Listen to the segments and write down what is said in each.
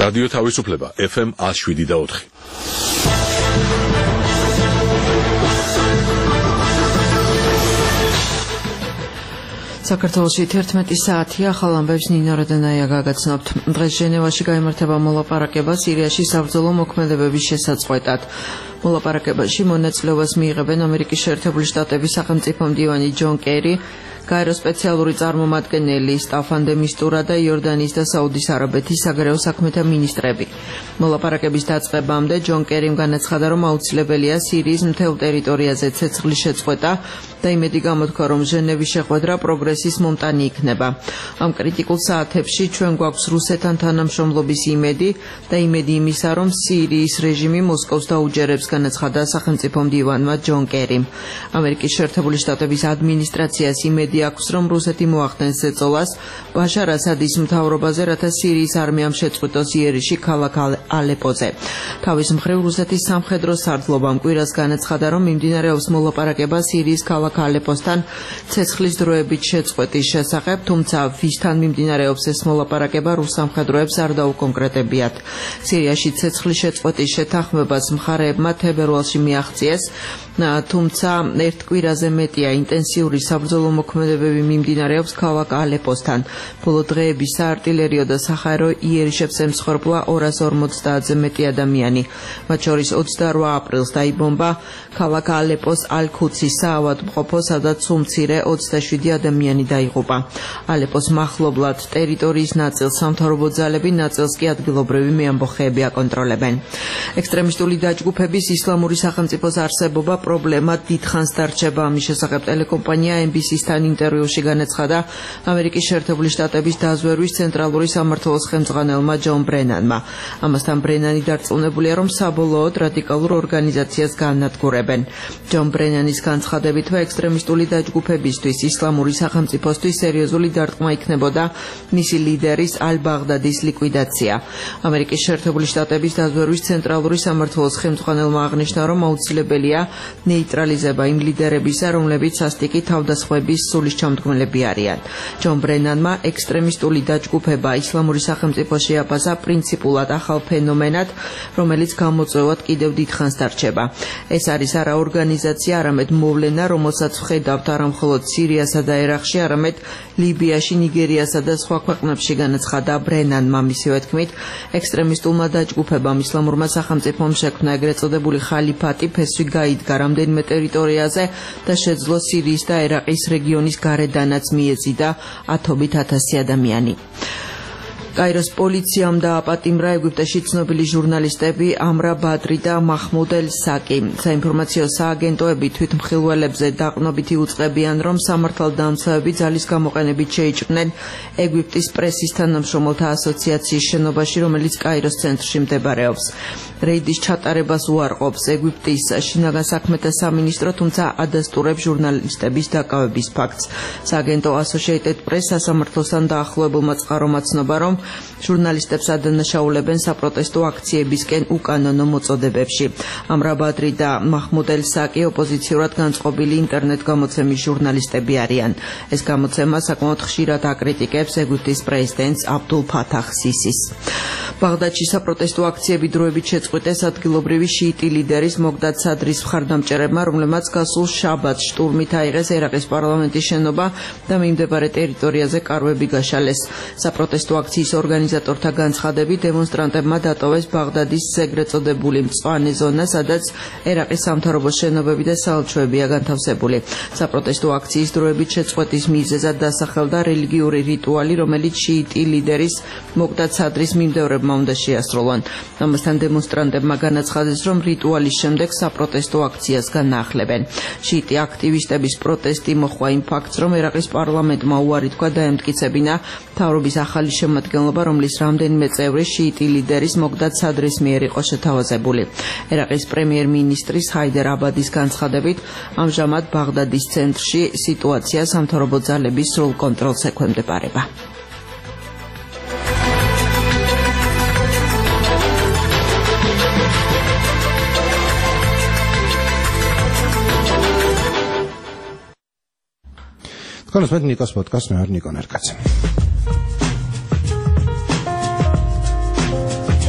რადიო თავისუფლება FM 107.4. საქართველოში 11 საათია, ახალ ამბებს ნინო რადანაია გაგაცნობთ. დღეს ჟენევაში გაიმართება მოლაპარაკება სირიაში საბრძოლო მოქმედებების შესაწყვეტად. მოლაპარაკებაში მონაწილეობას მიიღებენ ამერიკის შეერთებული შტატების სახელმწიფო მდივანი ჯონ კერი, გაეროს სპეციალური წარმომადგენელი სტაფან დე მისტურა და იორდანიის და საუდის არაბეთის საგარეო საქმეთა მინისტრები. მოლაპარაკების დაწყებამდე ჯონ კერიმ განაცხადა, რომ აუცილებელია სირიის მთელ ტერიტორიაზე ცეცხლის შეწყვეტა და იმედი გამოთქვა, რომ ჟენევის შეხვედრა პროგრესის მომტანი იქნება. ამ კრიტიკულ საათებში ჩვენ გვაქვს რუსეთთან თანამშრომლობის იმედი და იმედი იმისა, რომ სირიის რეჟიმი მოსკოვს დაუჯერებს, განაცხადა სახელმწიფო მდივანმა ჯონ კერიმ. ამერიკის შეერთებული შტატების ადმინისტრაციას იმედი აქვს, რომ რუსეთი მოახდენს ზეწოლას ბაშარ ასადის მთავრობაზე, რათა სირიის არმიამ შეწყვიტოს იერიში ქალაქ ალეპოზე. თავის მხრივ რუსეთის სამხედრო სარდლობამ კვირას განაცხადა, რომ მიმდინარეობს მოლაპარაკება სირიის ქალაქ ალეპოსთან ცეცხლის დროებით შეწყვეტის შესახებ, თუმცა ვისთან მიმდინარეობს ეს მოლაპარაკება რუს სამხედროებს არ დაუკონკრეტებიათ. სირიაში ცეცხლის შეწყვეტის შეთანხმებას მხარეებმა თებერვალში მიაღწიეს, თუმცა ერთ კვირაზე მეტია ინტენსიური საბრძოლო მოქმედებები მიმდინარეობს ქალაქ ალეპოსთან. ბოლო დღეების საარტილერიო და საჰაერო იერიშებს ემსხვერპლა 250-ზე მეტი ადამიანი. მათ შორის 28 აპრილს დაიბომბა ქალაქ ალეპოს ალ-ქუცის საავადმყოფო, სადაც უმცირე 27 ადამიანი დაიღუპა. ალეპოს მახლობლად ტერიტორიის ნაწილს სამთავრობო ძალები, ნაწილს კი ადგილობრივი მეამბოხეები აკონტროლებენ. ექსტრემისტული დაჯგუფების ისლამური სახელმწიფოს არსებობა პრობლემა დიდხანს დარჩება. ამის შესახებ ტელეკომპანია NBC-სთან ინტერვიუში განაცხადა ამერიკის შეერთებული შტატების დაზვერვის ცენტრალური სამმართველოს ხელმძღვანელმა ჯონ ბრენანმა. ამასთან ბრენანი დარწმუნებულია, რომ საბოლოოდ რადიკალურ ორგანიზაციას განადგურებენ. ჯონ ბრენანის განცხადებით, ექსტრემისტული დაჯგუფებისთვის ისლამური სახელმწიფოსთვის სერიოზული დარტყმა იქნებოდა მისი ლიდერის ალ-ბაღდადის ლიკვიდაცია. ამერიკის შეერთებული შტატების დაზვერვის ცენტრალური სამმართველოს ხელმძღვანელმა აღნიშნა, რომ აუცილებელია ნეიტრალიზება იმ ლიდერებისა, რომლებიც სასტიკი თავდასხმების სულისჩამდგმელები არიან. ჯონ ბრენანმა ექსტრემისტული დაჯგუფება ისლამური სახელმწიფო შეაფასა პრინციპულად ახალ ფენომენად, რომელიც გამოწვევად კიდევ დიდხანს დარჩება. ეს არის არა ორგანიზაცია, არამედ მოვლენა, რომელსაც ვხედავთ არა მხოლოდ სირიასა და ერაყში, არამედ ლიბიაში, ნიგერიასა და სხვა ქვეყნებში, განაცხადა ბრენანმა. მისივე თქმით, ექსტრემისტულმა დაჯგუფებამ ისლამურმა სახელმწიფომ შექმნა ეგრეთ წოდებული ხალიფატი, ფესვი გაიდგა რამდენიმე ტერიტორიაზე და შეძლო სირიის და ერაყის რეგიონის გარედანაც მიეზიდა 10,000 ადამიანი. კაიროს პოლიციამ დააპატიმრა ეგვიპტეში ცნობილი ჟურნალისტები ამრა ბადრი და მაჰმუდ ელ-საკი. საინფორმაციო სააგენტოები თვითმხილველებზე დაყრდნობითი უწყებიან, რომ სამართალდამცავები ძალის გამოყენებით შეიჭრნენ ეგვიპტის პრესის თანამშრომელთა ასოციაციის შენობაში, რომელიც კაიროს ცენტრში მდებარეობს. რეიდის ჩატარებას უარყოფს ეგვიპტის შინაგან საქმეთა სამინისტრო, თუმცა ადასტურებს ჟურნალისტების დაკავების ფაქტს. სააგენტო Associated Press სასამართლოსთან დაახლოებულმა წყარომ აცნობა, რომ ჟურნალისტებს ადანაშაულებენ საპროტესტო აქციებისკენ უკანონო მოწოდებებში. ამრა ბადრი და მაჰმუდ ელ-საკი ოპოზიციურად განწყობილი ინტერნეტ გამოცემის ჟურნალისტები არიან. ეს გამოცემა საკმაოდ ხშირად აკრიტიკებს ეგვიპტის პრეზიდენტს აბდულ ფათახ სისის. ბაღდადში საპროტესტო აქციები დროებით შეწყვიტეს ადგილობრივი შიიტი ლიდერის მოგდად სადრის მხარდამჭერებმა, რომლებმაც გასულ შაბათს შტურმით აიღეს ერაყის პარლამენტის შენობა და მიმდებარე ტერიტორიაზე კარვები გაშალეს. საპროტესტო აქციის ორგანიზატორთა განცხადებით, დემონსტრანტებმა დატოვეს ბაღდადის ეგრეთ წოდებული მწვანე ზონა, სადაც ერაყის სამთავრობო შენობები და საელჩოებია განთავსებული. საპროტესტო აქციის დროებით შეწყვეტის მიზეზად დასახელდა რელიგიური რიტუალი, რომელიც შიიტი ლიდერის მოგდად სადრის მიმდევრებმა უნდა შეასრულონ. ამასთან დემონსტრანტებმა განაცხადეს, რომ რიტუალის შემდეგ საპროტესტო აქციას განაახლებენ. შიიტი აქტივისტების პროტესტი მოჰყვა იმ ფაქტს, რომ ერაყის პარლამენტმა უარი თქვა დაემტკიცებინა მთავრობის ახალი შემადგენლობა, რომლის რამდენიმე წევრი შიიტი ლიდერის მოგდად სადრის მიერ იყო შეთავაზებული. ერაყის პრემიერ-მინისტრის ჰაიდერ აბადის განცხადებით, ამჟამად ბაღდადის ცენტრში სიტუაცია სამთავრობო ძალების სრულ კონტროლს ექვემდებარება. Conozmet Nikos podcast με Νίκο Νερκάτσε.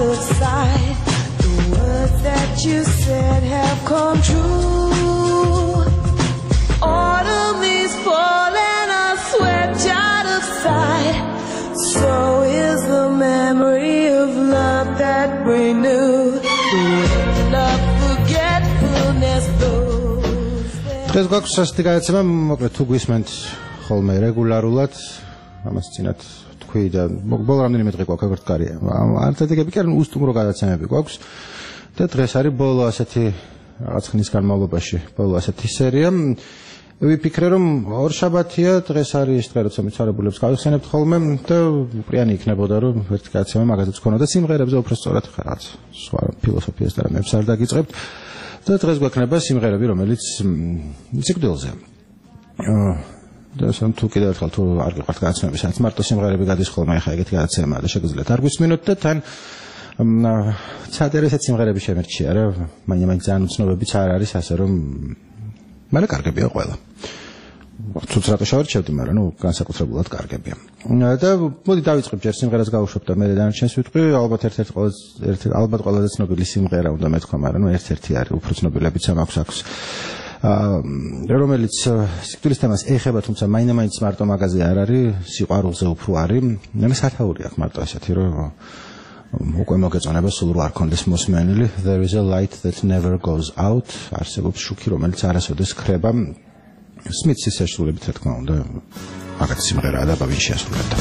of sight. The words that you said have come true. Autumn leaves fall and are swept out of sight. So is the memory of love that we knew. Love forgetfulness those. დღეს გვაქვს სასტიკი გადაცემა, მოკლედ თუ გვისმენთ ხოლმე რეგულარულად, ამას წინათ თქვი და ბოლო რამდენიმე დღე გვაქვს აგრეთ კარია. არცეთიკები კი არ უსტუმრო გადაცემები გვაქვს და დღეს არის ბოლო ასეთი რაღაც ხნის განმავლობაში, ბოლო ასეთი სერია. ვიფიქრე რომ ორშაბათია, დღეს არის ის დღე, როცა მიცვალებულებს გავიხსენებთ ხოლმე და პრიანი იქნებოდა რომ ერთი გადაცემა მაგაზეც ქონოდა სიმღერებზე უფრო სწორად რაღაც სხვა ფილოსოფიას და რამებს არ დაგიწყებთ და დღეს გვექნება სიმღერები, რომელიც სიკვდილზეა. და სამ თუ კიდევ ერთხელ თუ არ გიყვართ გადაცემები, სადაც მარტო სიმღერები გადის ხოლმე, ახლა ეგეთი გადაცემა და შეგიძლიათ არ გვისმინოთ და თან ცადერ ესეთ სიმღერები შემერჩია რა, მაინც ძალიან უცნობებიც არ არის, ასე რომ მაგრამ კარგებია ყველა. თუც რატო შევარჩევდი, მაგრამ ნუ განსაკუთრებულად კარგებია. და მოდი დავიწყებ ჯერ სიმღერას გავუშვებ და მე დანარჩენს ვიტყვი, ალბათ ყველაზე ცნობილი სიმღერა უნდა მეთქვა, მაგრამ ნუ ერთ-ერთი არის, უფრო ცნობილებიც აქვს. რომელიც სიკვდილის თემას ეხება, თუმცა მაინც მარტო მაგაზე არ არის, სიყვარულზე უფრო არის. მე სათაური აქვს მარტო ესეთი, რომ უკვე მოგეწონება სულ რო არ კონდეს მოსმენილი. There is a light that never goes out. არსებობს შუქი, რომელიც არასოდეს ქრება. სმითის შესრულებით, რა თქმა უნდა, მაგათი სიმღერაა და ბავშვი შეასრულებდა.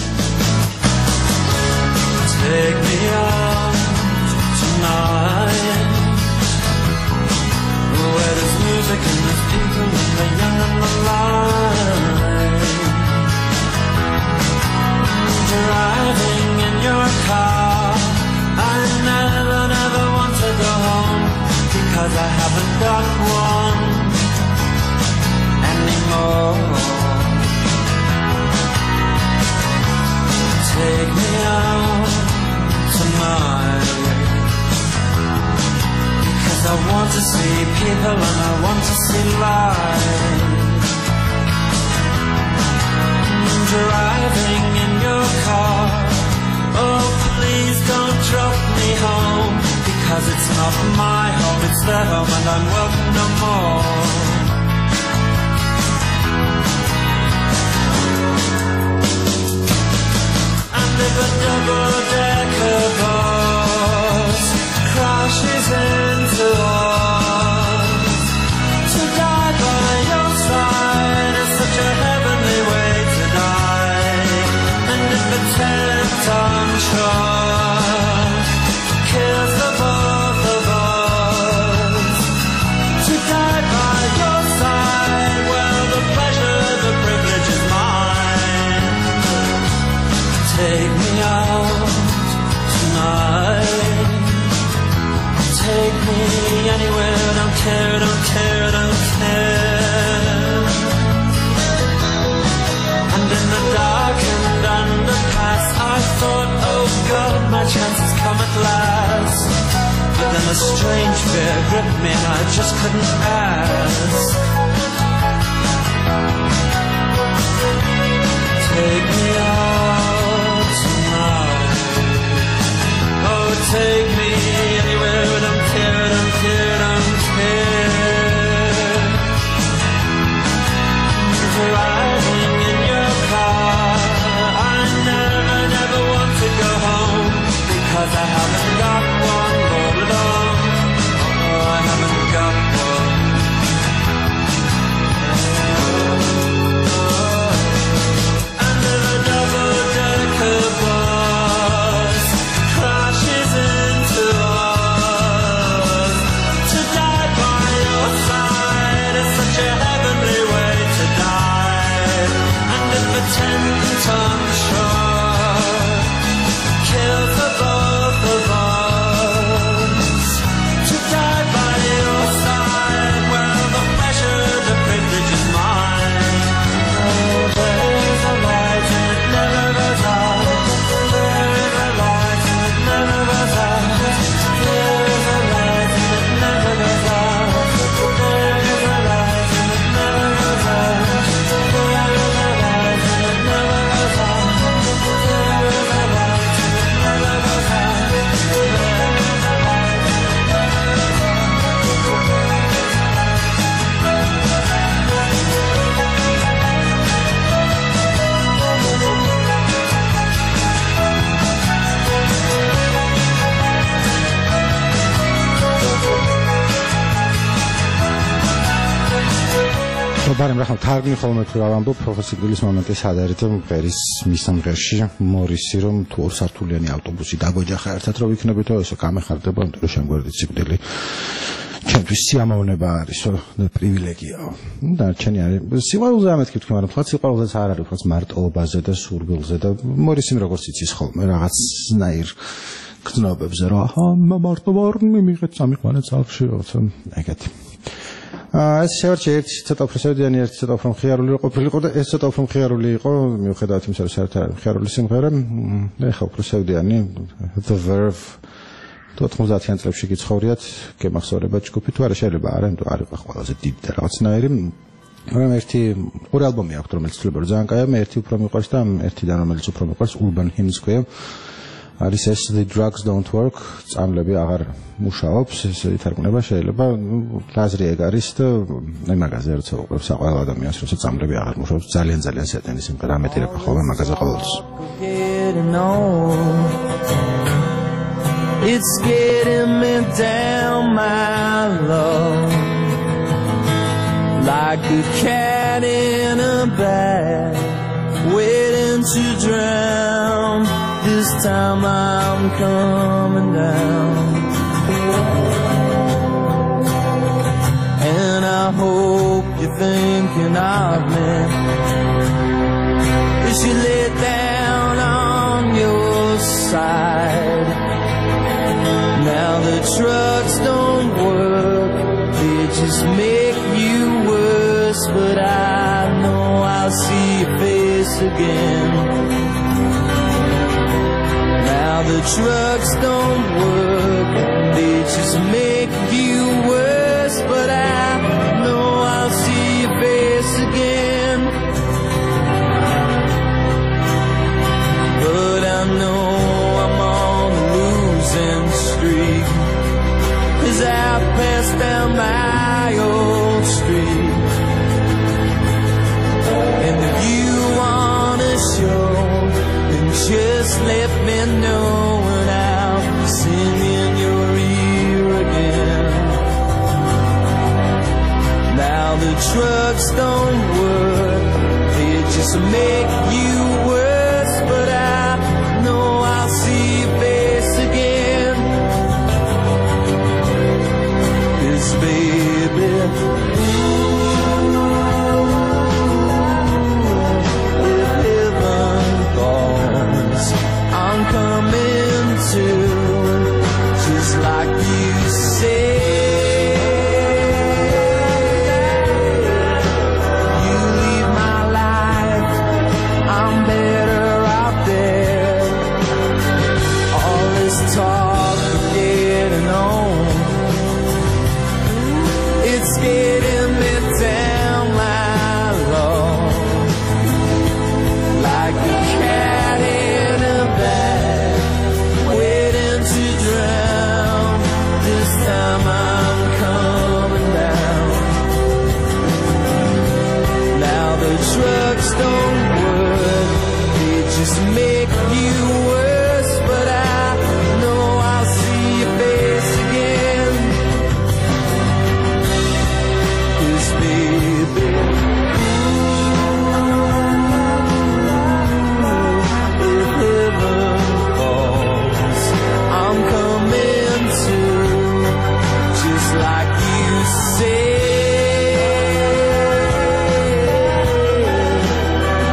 Take me out tonight, where there's music and there's people and the young and the light. Driving in your car, I never want to go home, because I haven't got one anymore. Take me out tonight, because I want to see people and I want to see life. Driving in your car, oh please don't drop me home, because it's not my home, it's their home and I'm welcome no more. And if a double-decker bus crashes into us, to die by your side is such a heavenly way to die. And if a 10-ton truck kills the both of us, to die by your side, well, the pleasure, the privilege is mine. Take me out tonight, take me anywhere, don't care, don't care, don't care. And in the dark and underpass, I thought, oh God, my chance has come at last. But then a strange fear gripped me and I just couldn't ask. Take me out tonight, oh take me anywhere, don't care, don't care, don't care. Driving in your car, I never want to go home, because I haven't got one all along. Oh, I haven't got one. And if a ბარემ რა ხომ თარგმნი ხოლმე თუ რა ვამბობ პროფესიონალის მომენტი სად არის და მღერის მის სამღერში მორისი რომ თუ ორ სართულიანი ავტობუსი დაგვეჯახა ერთად რომ იქნებითო ესე გამეხარდება იმიტომ რომ შემგვერდი სიკვდილი ჩემთვის სიამოვნება არისო და პრივილეგიაო და ჩემი არის სიყვარულზე ამეთქი თქვი მაგრამ თქვა სიყვარულზეც არ არის თქვა მარტოობაზე და სურვილზე და მორისიმ როგორც იცის ხოლმე რაღაცნაირ გრძნობებზე რა მარტო ვარ მივიღეთ სამიყვანე წალში როცა ეგეთი ეს შევარჩი ერთი ცოტა პრესედიანი ერთი ცოტა უფრო მხიარული ყოფილიყო და ეს ცოტა უფრო მხიარული იყო მიუხედავად იმისა რომ საერთოდ მხიარული სიმღერა ეხა უფრო სევდიანი The Verve 90-იან წლებში გიცხოვრიათ გემახსოვრება ჯგუფი თუ არა შეიძლება არა იმიტომ არ იყო ყველაზე დიდი და რაღაცნაირი მაგრამ ერთი ორი ალბომი აქვს რომელიც თვლება რომ ძალიან კაია მე ერთი უფრო მიყვარს და ერთიდან რომელიც უფრო მიყვარს Urban Hymns ქვია არის ეს The Drugs Don't Work წამლები აღარ მუშაობს ეს ითარგმნება შეიძლება ლაზრი ეგ არის და მე მაგაზე როცა უყურებ საყვალ ადამიანს როცა წამლები აღარ მუშაობს ძალიან სეტენის სიმღერა ამეტირება ხოლმე მაგაზე ყოველთვის It's getting me down my love like a cat in a bag waiting to drown this time I'm coming down and I hope you're thinking of me as you lay down on your side now the trucks don't work they just make you worse but I know I'll see your face again now the trucks don't work they just make you worse but I know I'll see your face again but I know I'm on a losing streak as I pass down my old street and if you wanna show then just let me know and I'll sing in your ear again now the trucks don't work they just make you worse but I know I'll see your face again 'cause baby if heaven falls I'm coming to just like you say you leave my life I'm better out there all this talk of getting on it's getting me down my love like a cat in a bag waiting to drown this time I'm coming down now the trucks don't work they just make you worse but I know I'll see your face again 'cause baby if heaven falls I'm coming to just like you say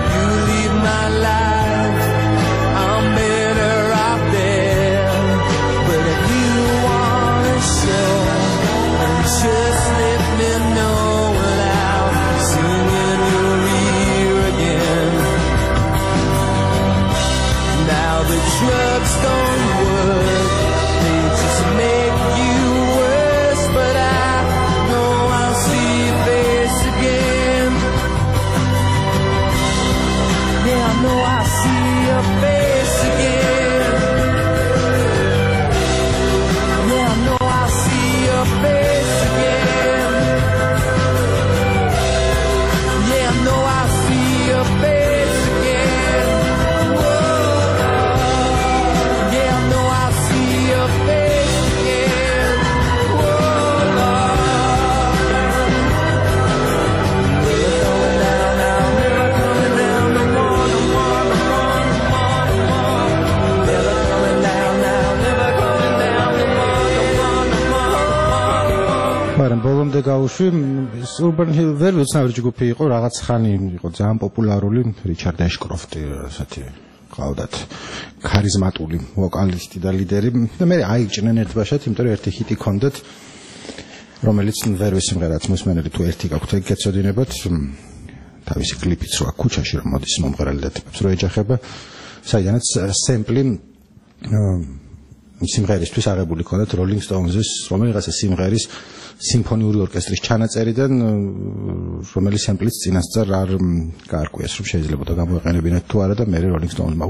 მაგრამ ბოლომდე გავუშვი Urban Hill ვერ უცნაური ჯგუფი იყო, რაღაც ხანი იყო ძალიან პოპულარული რიჩარდ ეშკროფტი, ასეთი ყავდათ ქარიზმატული ვოკალისტი და ლიდერი და მე აიჭნენ ერთბაშად, იმიტომ რომ ერთი ჰიტი ქონდათ, რომელიც ვერ სიმღერაც მოსმენელი თუ ერთი გაქვთ, ეგ გეცოდინებათ თავისი კლიპიც რო აქვს ქუჩაში რომ მოდის მომღერალი და ტიპებს რო ეჯახება, საიდანაც სემპლი სიმღერისთვის აღებული ქონდათ Rolling Stones-ის რომელიღაცა სიმღერის სიმფონიური ორკესტრის ჩანაწერიდან, რომელიც სემპლიც წინასწარ არ გაარკვიეს, რომ შეიძლებოდა გამოეყენებინათ თუ არა და მე Rolling Stones-მა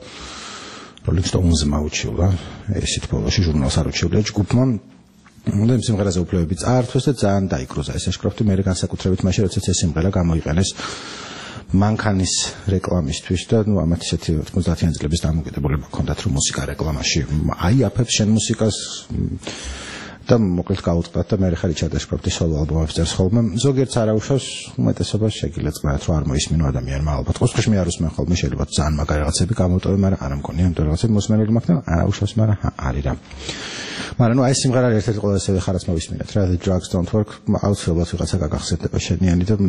უჩიულა, ესეთ ბოლოში ჟურნალს არ უჩიულა ჯგუფმა. და იმ სიმღერაზე უფლებები წაართვეს და ძალიან დაიკრუზა ეს ეშკროფტი, მე განსაკუთრებით მაშინ როდესაც ეს სიმღერა გამოიყენეს მანქანის რეკლამისთვის და ამათ ისეთი 90-იან წლების დამოკიდებულება ჰქონდათ რომ მუსიკა რეკლამაში აიაფებს შენ მუსიკას და მოკლედ გაუწყდათ და მე ხარ რიჩარდ ეშკროფტის სოლო ალბომებს წერს ხოლმე. ზოგიერთს არ აუშავს, უმეტესობას შეგიძლიათ წყნარად რომ არ მოისმინო ადამიანმა, ალბათ ყოველთვის მე არ უსმენ ხოლმე, შეიძლება ძალიან მაგარი რაღაცები გამოვტოვე, მაგრამ არ ამგონია, იმიტომ რომ რაღაცები მოსმენელი მაქვს და არ აუშავს, მაგრამ არის რა. მაგრამ ნუ აი სიმღერა ერთ-ერთი ყველაზე ხარაც მოვისმინეთ რა, The Drugs Don't Work, აუცილებლად ვიღაცა გაგახსენდება შენიანი და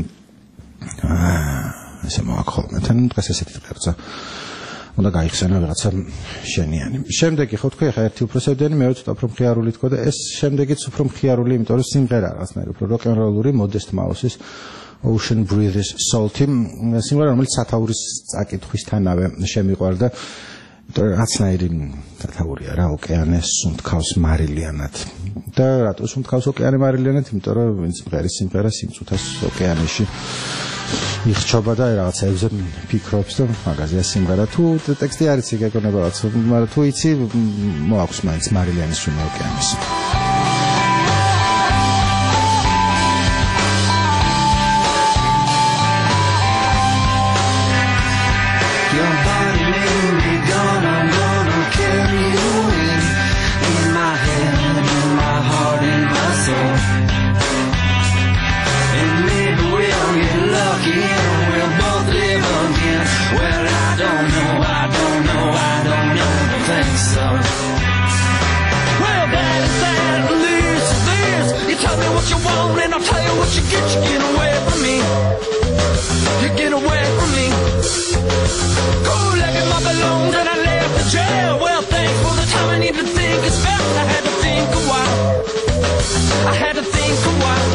ესე მოახოლმე თან დღეს ესეთი დღეა. უნდა გაიხსენო ვიღაცა შენიანი. შემდეგი ხო თქვი ხა ერთი უფრო სევდენი, მე ცოტა უფრო მხიარული თქო და ეს შემდეგიც უფრო მხიარული, იმიტომ რომ სიმღერა რაღაცნაირად უფრო როკ-ენ-როლური, Modest Mouse-ის Ocean Breathes Salty სიმღერა, რომელიც სათაურის წაკითხვისთანავე შემიყვარდა. რაღაცნაირი სათაურია რა, ოკეანე სუნთქავს მარილიანად. და რატო სუნთქავს ოკეანე მარილიანად? იმიტომ რომ ვინც მღერის სიმღერა სიმწუთას ოკეანეში იხჩობა და რაღაცებზე ფიქრობს და მაგაზია სიმღერა. თუ ტექსტი არ იცი გეკონება რაღაც, მაგრამ თუ იცი მოაქვს მაინც მარილიანის შუმა ოკეანეს. You get away from me. You get away from me. Cold like my balloons and I left the jail. Well, thanks for the time I need to think. It's fast. I had to think a while. I had to think a while.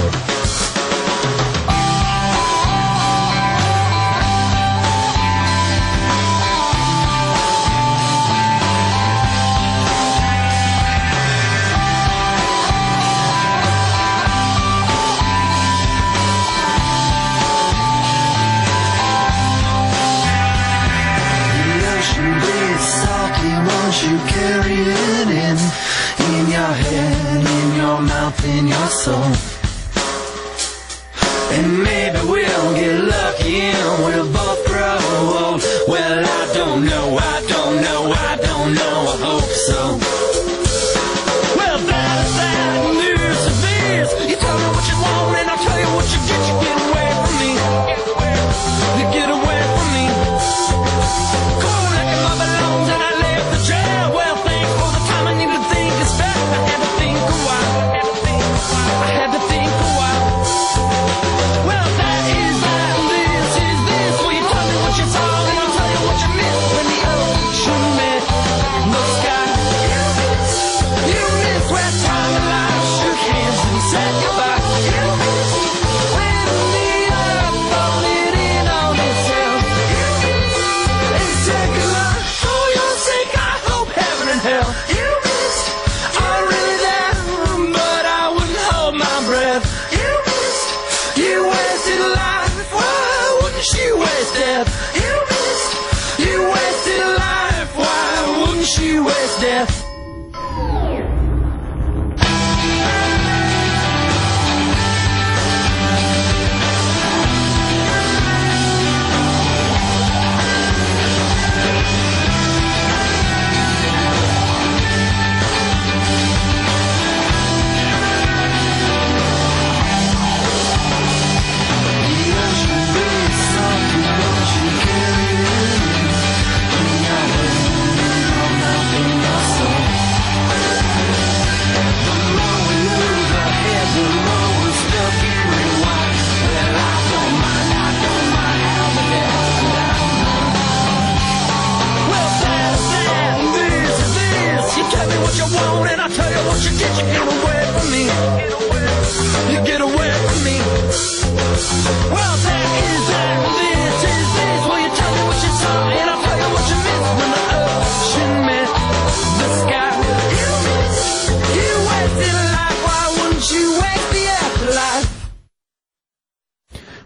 You carry it in your head, in your mouth, in your soul. And maybe we'll get lucky and we'll both grow old. Well, I don't know, I don't know, I don't know, I hope so. Well, that is that news of this. You tell me what you want and I'll tell you what you get. You get away from me. You get away from me. Cold like my balloons and I left the jail. Well, thanks for the time I need to think. It's fast. I had to think a while. I had to think a while. Well, that is that and this is this. Well, you tell me what you saw and I'll tell you what you missed. When the ocean met the sky, you missed where time and life shook hands and said goodbye. You missed when the earth folded in on itself and said goodbye. For your sake, I hope heaven and hell. You missed, I'm really there, but I wouldn't hold my breath. You missed, you wasted life. Why wouldn't you waste death? You missed, you wasted life. Why wouldn't you waste death?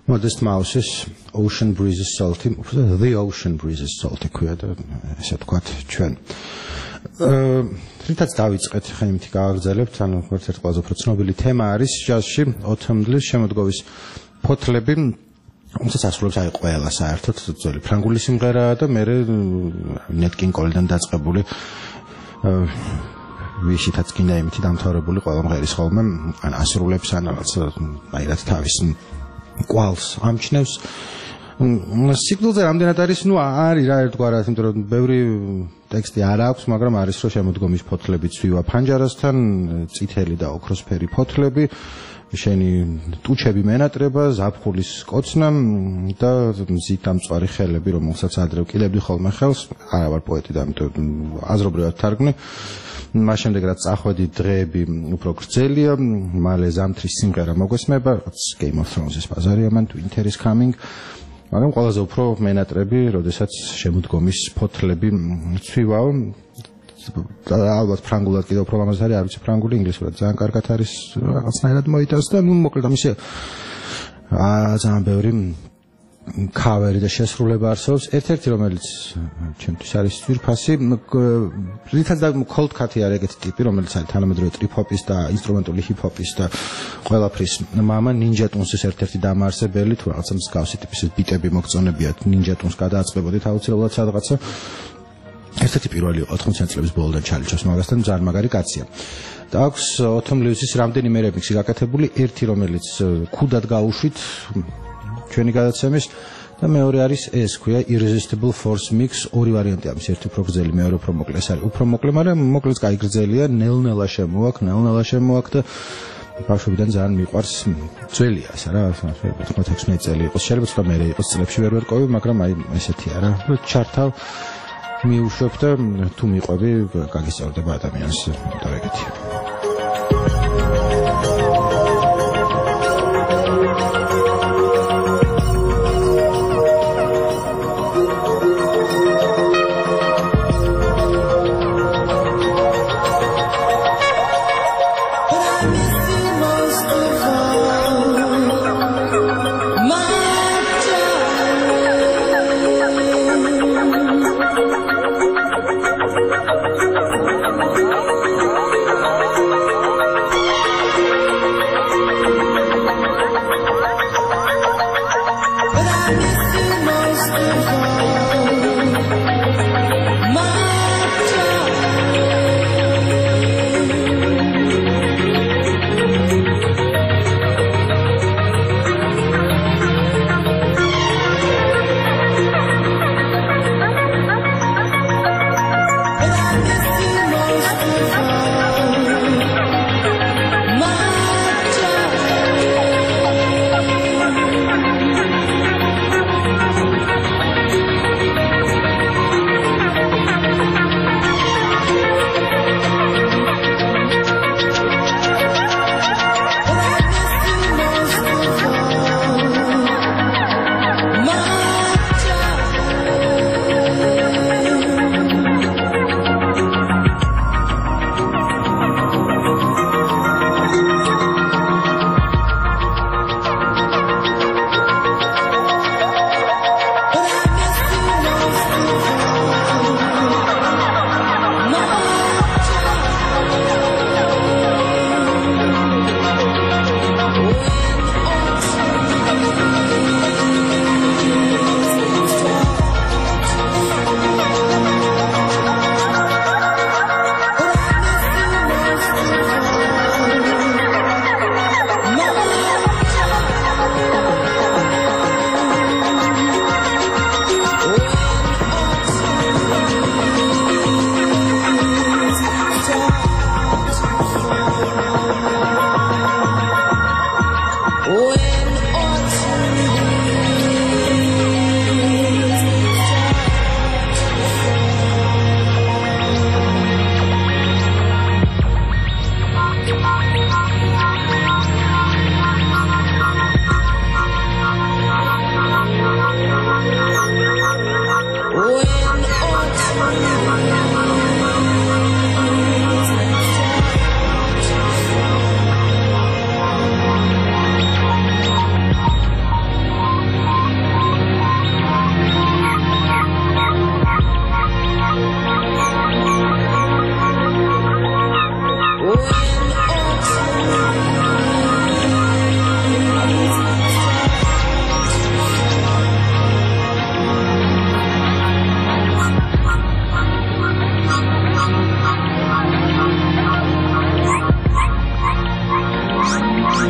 Modest Mouse's Ocean Breezes Salty, The Ocean Breezes Salty ქვია და ესე ვთქვათ ჩვენ. რითაც დავიწყეთ ხა იმით გააგრძელებთ, ანუ ერთ-ერთი ყველაზე უფრო ცნობილი თემა არის ჯაზში ოთომდლის შემოდგოვის ფოთლები, რომელსაც ასრულებს აი ყველა საერთოდ ძველი ფრანგული სიმღერაა და მე ნეტ კინგ კოლიდან დაწყებული ვიშითაც გინდა იმითი დამთავრებული ყველა მღერის ხოლმე ან ასრულებს ან რაღაც აი რაც თავის კვალს ამჩნევს. სიკვდილზე რამდენად არის, არის რა ერთგვარად, იმიტომ რომ ბევრი ტექსტი არ აქვს, მაგრამ არის რომ შემოდგომის ფოთლები ცვივა ფანჯარასთან, წითელი და ოქროსფერი ფოთლები, შენი ტუჩები მენატრება, ზაფხულის კოცნა და მზით დამწვარი ხელები, რომელსაც ადრე ვკიდებდი ხოლმე ხელს, არა ვარ პოეტი და ამიტომ აზრობრივად თარგმნი. მას შემდეგ რაც წახვედი დღეები უფრო გრძელია, მალე ზამთრის სიმღერა მოგვესმება, Game of Thrones-ის ბაზარია, მან Winter is Coming. მაგრამ ყველაზე უფრო მენატრები, როდესაც შემოდგომის ფოთლები ცვივაო. ალბათ ფრანგულად კიდევ უფრო ლამაზ არის, არ ვიცი ფრანგული, ინგლისურად ძალიან კარგად არის, რაღაცნაირად მოიტანს და მოკლედ ამისი ძალიან ბევრი კავერი და შესრულება არსებობს. ერთ-ერთი რომელიც ჩემთვის არის ძვირფასი, რითაც და cold cut-ი არის ეგეთი ტიპი, რომელიც არის თანამედროვე ტრიპ-ჰოპის და ინსტრუმენტული ჰიპ-ჰოპის და ყველაფრის მამა Ninja Tunes-ის ერთ-ერთი დამაარსებელი, თუ რაღაცა მსგავსი ტიპის ბიტები მოგწონებიათ, Ninja Tunes გადააწყებოდით აუცილებლად სადღაცა. ერთ-ერთი პირველი 80 წლების ბოლოდან ჩალიჩოს მაგასთან ძალიან მაგარი კაცია. და აქვს ოთომ ლუისის რამდენიმე რემიქსი გაკეთებული, ერთი რომელიც ქუდად გაუშვით ჩვენი გადაცემის და მეორე არის ეს ქვია Irresistible Force Mix, ორი ვარიანტი ამის, ერთი უფრო გრძელი, მეორე უფრო მოკლე. ეს არის უფრო მოკლე, მაგრამ მოკლეც კაი გრძელია, ნელ-ნელა შემოაქვს და ბავშვობიდან ძალიან მიყვარს. ძველია ეს რა, 16 წელი იყოს, შეიძლება თქვა მე იყოს წლებში ვერ ვერკოვი, მაგრამ აი ესეთი არა, ჩართავ მიუშვებ და თუ მიყვები გაგისწორდება ადამიანს, და ეგეთი.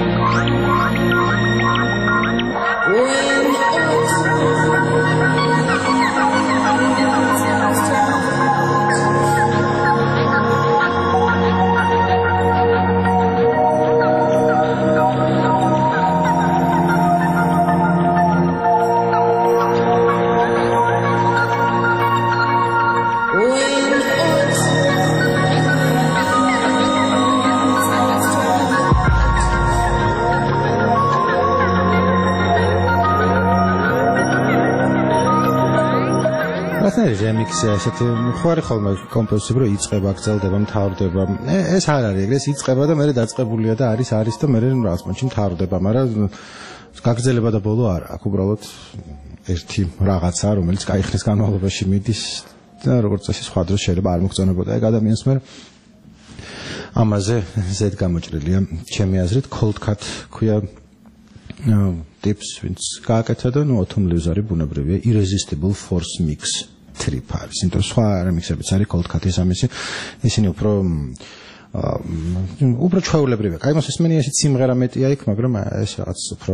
რემიქსი ასეთი ხوارი ხოლმე კომპოზიცია რო იწყება, გრძელდება, მთავრდება. ეს არ არის, ეგრეს იწყება და მე დაწყებულია და არის და მე რაღაც მომენტში მთავრდება, მაგრამ გაგრძელება და ბოლო არ აქვს, უბრალოდ ერთი რაღაცა, რომელიც კაი ხნის განმავლობაში მიდის და როგორც წესი სხვა დროს შეიძლება არ მოგწონებოდა ეგ ადამიანს, მე ამაზე ზედ გამოჭრილია ჩემი აზრით cold cut ქვია tips ვინც გააკეთა და autumn leaves არის ბუნებრივია irresistible force mix trip არის. იმიტომ სხვა რემიქსებიც არის cold cut-ის ამისი, ისინი უფრო ჩვეულებრივია. კაი მოსმენია ისიც სიმღერა მეტია იქ, მაგრამ ეს რაღაც უფრო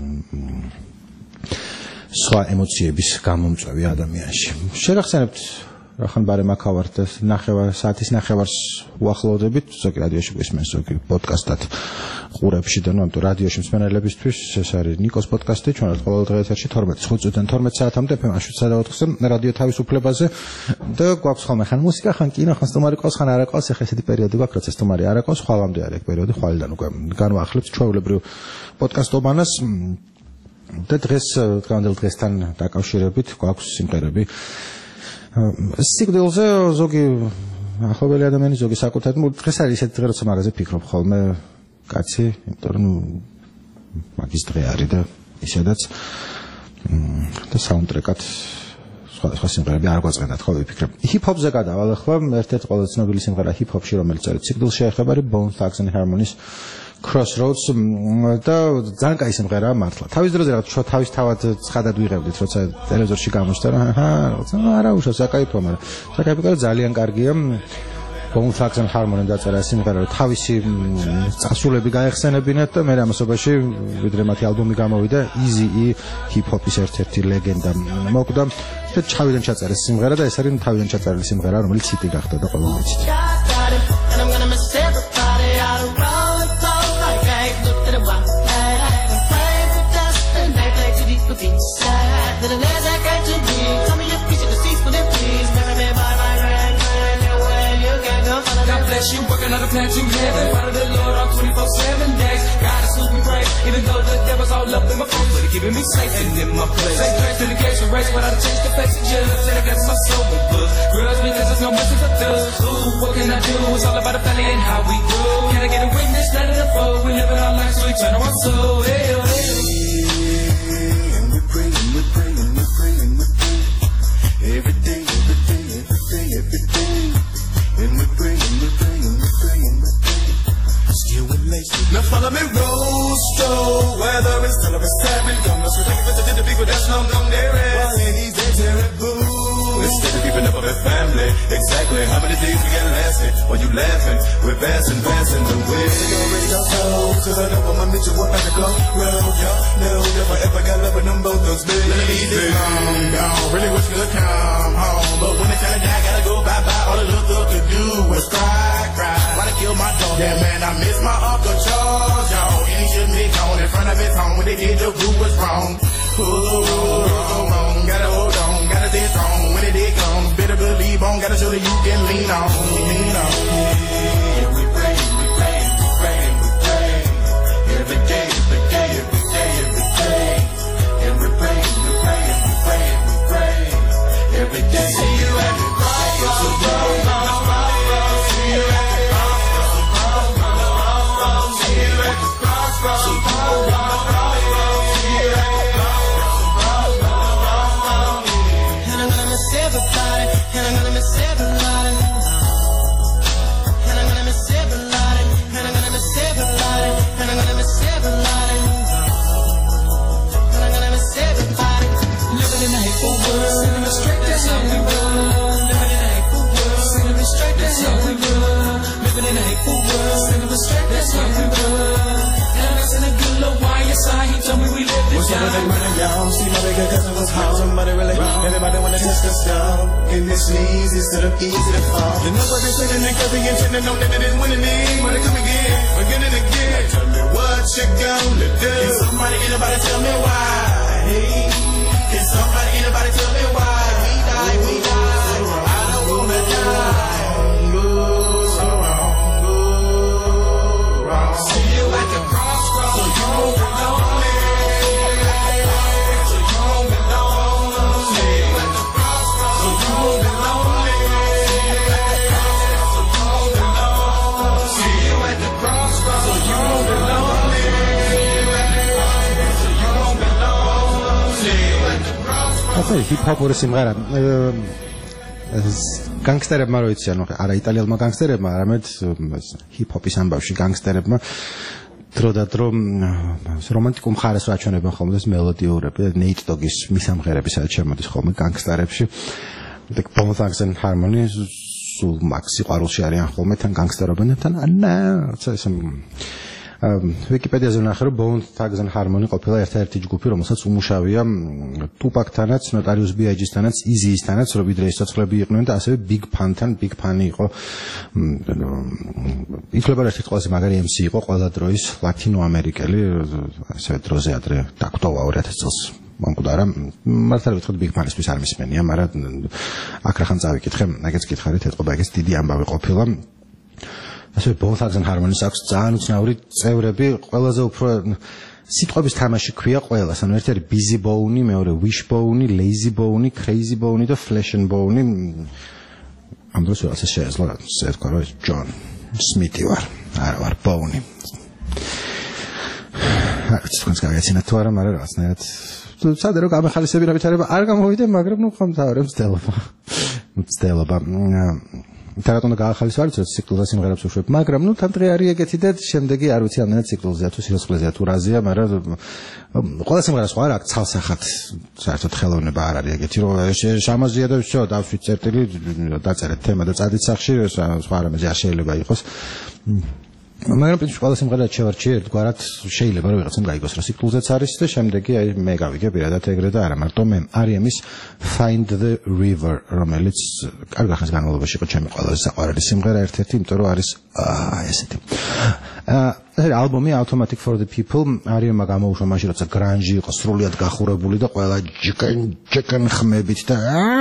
სხვა ემოციების გამომწვევი ადამიანში. შეგახსენებთ რახან ბარემ აქავართ და საათის ნახევარს უახლოვდებით, ზოგი რადიოში გვისმენს, ზოგი პოდკასტად ყურებში და ნუ რადიოში მსმენელებისთვის ეს არის ნიკოს პოდკასტი, ჩვენ რა ყოველ დღე ეთერში 12 წუთიდან 12 საათამდე FM 7.4-ზე რადიო თავისუფლებაზე და გვაქვს ხოლმე ხან მუსიკა, ხან კინო, ხან სტუმარი ყავს, ხან არა ყავს, ეხლა ესეთი პერიოდი გვაქვს, როცა სტუმარი არა ყავს, ხვალამდე არის პერიოდი, ხვალიდან უკვე განვაახლებთ ჩვეულებრივ პოდკასტობანას და დღეს დღევანდელ დღესთან დაკავშირებით გვაქვს სიმღერები სიკვდილზე ზოგი ახალბელი ადამიანი ზოგი საკუთარ დღეს არის ესეთი დღე როცა მაგაზე ფიქრობ ხოლმე კაცი იმიტომ რომ მაგის დღე არის და ისედაც და საუნდტრეკად სხვა სიმღერები არ გვაწყენდათ ხო ვიფიქრებ ჰიპ-ჰოპზე გადავალ ახლა ერთ-ერთი ყველაზე ცნობილი სიმღერა ჰიპ-ჰოპში რომელიც არის სიკვდილში ეხება არის Bone Thugs and Harmony's Crossroads და ძალიან კაი სიმღერაა მართლა. თავის დროზე რაღაც შო თავის თავად ცხადად ვიღებდით, როცა ტელევიზორში გამოჩნდა, რა, რაღაცა არა უშავს, საკაიფოა, მაგრამ საკაიფოა ძალიან კარგია. Bone Thugs and Harmony დაწერა სიმღერა, რომ თავისი წასულები გაეხსენებინათ და მე ამასობაში ვიდრე მათი ალბომი გამოვიდა, Eazy-E hip-hop-ის ერთ-ერთი ლეგენდა მოკვდა და ჩავიდან ჩაწერეს სიმღერა და ეს არის თავიდან ჩაწერილი სიმღერა, რომელიც ჰიტი გახდა და ყველამ ვიცით. She working on a plan to heaven. Follow the Lord on 24/7 days. God is who we pray. Even though the devil's all up in my face, but he keeping me safe and in my place. Say grace to the gates of race, without a change to face. Just said I got my soul with books. Girls because there's no mercy for thugs. Ooh, what can I do? It's all about the family and how we grow. Can I get a witness? Let it unfold. We live in our lives, so we turn our soul. Hey, hey. And we're praying, we're praying, we're praying, we're praying. Every day, every day, every day, every day. And we're praying, we're praying, we're praying, we're praying. Still with lace. Now follow me, Rosto. Whether it's still or it's stabbing, come let's respect the people that's known them there is. While ladies, they terrible. Instead of keeping up with their family. Exactly how many days we got lasting? While you laughing, we're passing the way. Cigarettes your soul, till I know I'm a Mitchell, what about to go? Well, y'all know if I ever got love with them both those days. Let me leave this long gone. Really wish you could come home. But when it's time to die, gotta go bye-bye. All the little thug could do was cry. Why to kill my dog? Yeah, man, I miss my Uncle Charles, y'all. And he shouldn't be gone in front of his home. When they did, the group was wrong. Wrong, gotta hold on, gotta stay strong. When it did come, better believe on, gotta show that you can lean on. Yeah, we pray, we pray, we pray, we pray. Every day, every day, every day, every day. And we pray, we pray, we pray, we pray. Every day. See you at the crossroads. See you at the crossroads. See you at the crossroads. See you at the crossroads. And I'm gonna miss everybody. And I'm gonna miss everybody. started like murder, y'all. See my bigger cousin was home. Somebody really, everybody wanna test the stuff. And this knees instead of easy to fall. The number is sitting in cause the intent to know that it is winning it. Wanna come again and again. Tell me what you gonna do. Can somebody, anybody tell me why? Can somebody, anybody tell me why? We die, I don't wanna die. So wrong. See you at the crossroads, so you won't be lonely. So you won't be lonely. See you at the crossroads, so you won't be lonely. So you won't be lonely. See you at the crossroads, so you won't be lonely. So you won't be lonely. See you at the crossroads. ასე ჰიპ-ჰოპური სიმღერა განგსტერებმა რო იციან, არა იტალიელმა განგსტერებმა, არამედ ჰიპ-ჰოპის ამბავში განგსტერებმა დრო და დრო რომანტიკულ მხარეს აჩვენებენ ხოლმე ეს მელოდიურები, ნეით დოგის მისამღერები სადაც შემოდის ხოლმე განგსტერებში. და Bone Thugs and Harmony სულ მაქს სიყვარულში არიან ხოლმე თან განგსტერობენ და თან ესე ვიკიპედიაზე ვნახე რომ Bone Thugs and Harmony ყოფილა ერთ-ერთი ჯგუფი, რომელსაც უმუშავია Tupac-თანაც, Notorious B.I.G.-თანაც, Eazy-თანაც, რომ ვიდრე ის ცოცხლები იყვნენ და ასევე Big Pun-თან, Big Pun-ი იყო ითვლება ერთ-ერთი ყველაზე მაგარი MC იყო ყველა დროის ლათინოამერიკელი, ასევე დროზე ადრე დაგვტოვა 2000 წელს. მომკვდარა, მართალი ვთქვათ Big Pun-ისთვის არ მისმენია, მაგრამ აქ რახან წავიკითხე, ეგეც გითხარით, ეთყობა ეგეც დიდი ამბავი ყოფილა. ასე Bone Thugs and Harmony აქვს ძალიან უცნაური წევრები, ყველაზე უფრო სიტყვების თამაში ქვია ყველას, ანუ ერთი არის Busy Bone, მეორე Wishbone, Lazy Bone, Crazy Bone და Flesh and Bone. ამ დროს ასე შეეძლო რა თქვა რომ John Smith ვარ, არა ვარ Bone. ეს თქვენს გაგეცინა თუ არა, მაგრამ რაღაცნაირად სადე რომ გამახალისებინა ვითარება არ გამოვიდა, მაგრამ ნუ ხომ თავრებს მცდელობა. თარად უნდა გაახალისო ციკლზე სიმღერებს უშვებ, მაგრამ ნუ თამდღე არის ეგეთი და შემდეგი არ ვიცი ამდენად ციკლზეა თუ სიცოცხლეზეა თუ რაზეა, მაგრამ ყველა სიმღერას ხო არ აქვს ცალსახად საერთოდ ხელოვნება არ არის ეგეთი რომ შამაზია და всё დავშვით წერტილი დაწერეთ თემა და წადით სახში სხვა რამეზე არ შეიძლება იყოს. მაგრამ პრინციპი ყველა სიმღერა შევარჩიე ერთგვარად შეიძლება რომ ვიღაცამ გაიგოს რა სიკლზეც არის და შემდეგი აი მე გავიგე პირადად ეგრე და არა მარტო მე R.E.M-ის Find the River რომელიც კარგი ხნის განმავლობაში იყო ჩემი ყველაზე საყვარელი სიმღერა ერთ-ერთი იმიტომ რომ არის ესეთი ალბომი Automatic for the People R.E.M-მა გამოუშვა მაშინ როცა grunge იყო სრულიად გახურებული და ყველა ჯეკენ ხმებით და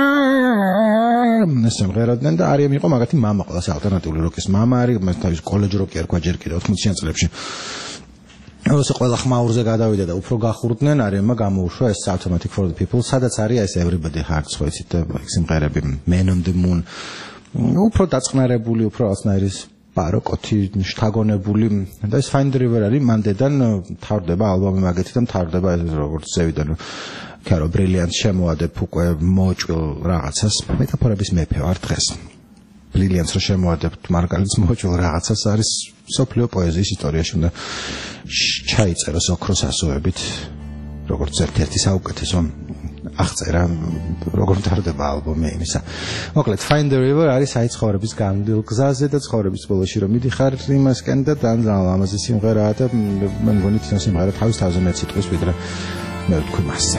სიმღერადნენ და R.E.M იყო მაგათი მამა ყველას ალტერნატიული როკის მამა არის მას თავის კოლეჯ როკი ერქვა ჯერ კიდევ 80-იან წლებში όσο ყველა ხმაურზე გადავიდა და უფრო გახურდნენ R.E.M-მა გამოუშვა ეს Automatic for the People სადაც არის ეს Everybody Hurts ხო იცით სიმღერები Man on the Moon უფრო დაწყნარებული უფრო რაღაცნაირი პაროკოთი შთაგონებული და ეს Find the River არის მანდედან თავდება ალბომი მაგეთი და თავდება როგორც ზევიდან Caro Brilliant შემოადებ უკვე მოჭვილ რაღაცას მეტაფორების მეფე ვარ დღეს Brilliant რო შემოადებთ მარგალიტს მოჭვილ რაღაცას არის სოფლიო პოეზიის ისტორიაში უნდა ჩაიწეროს ოქროს ასოებით როგორც ერთ-ერთი საუკეთესო აღწერა როგორ მთავრდება ალბომი იმისა მოკლედ Find the River არის აი ცხოვრების გამდვილ გზაზე და ცხოვრების ბოლოში რომ მიდიხარ იმასკენ და ძალიან ლამაზი სიმღერაა და მე მგონი თვითონ სიმღერა თავის თავზე მეც სიტყვის ვიდრე მე ვთქვი მასზე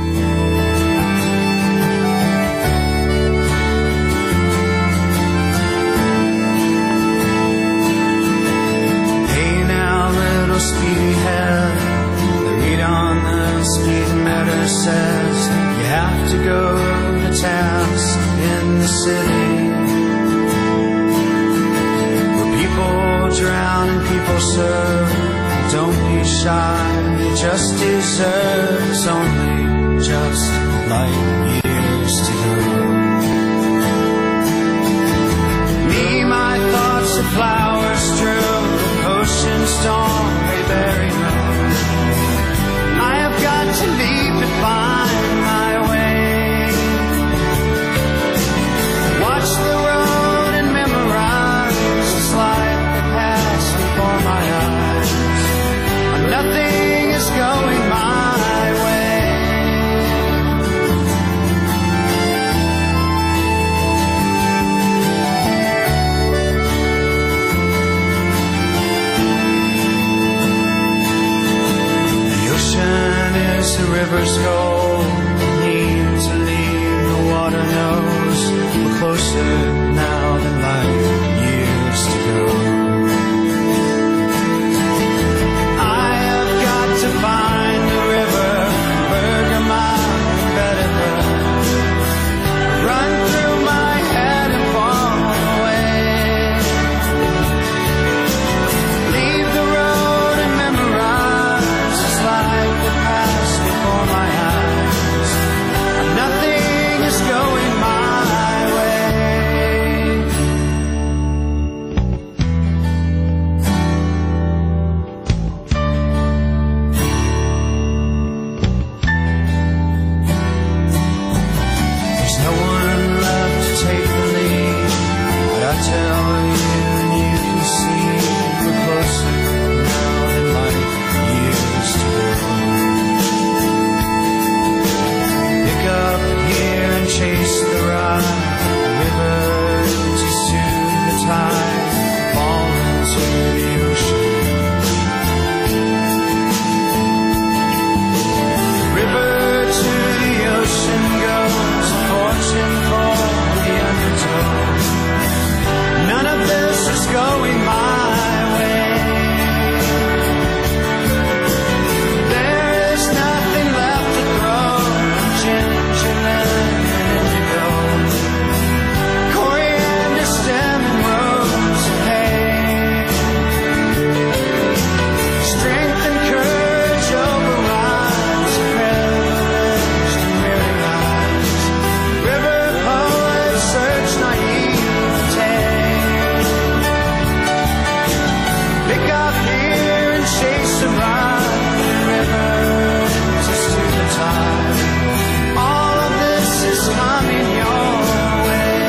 Says you have to go to task in the city where people drown and people serve. Don't be shy, you just deserve. It's only just like years to go. Me, my thoughts are flowers strewn, ocean storm, they bury me. I have got to leave to find my way. Watch the road and memorize the slide that passed before my eyes. Nothing is going my way. makes the rivers go. Need to leave, the water knows. We're closer now than life used to go. I have got to find the river, Bergamot, Bedford. Run through my head and fall away. Leave the road and memorize. It's like the past before my eyes. Nothing is going my way. There's no one left to take the lead, but I tell you and you can see we're closer now than life used to be. Pick up here and chase the ride, the river to soothe the tide, fall into the ocean. The river to the ocean goes, a fortune for the undertow. None of this is going my way. There is nothing left to throw. Ginger, lemon, and indigo, coriander, stem, and rose of hay. Strength and courage overrides privilege to realize. River poets search naivete. Pick up here and chase and ride the river just to the tide. All of this is coming your way.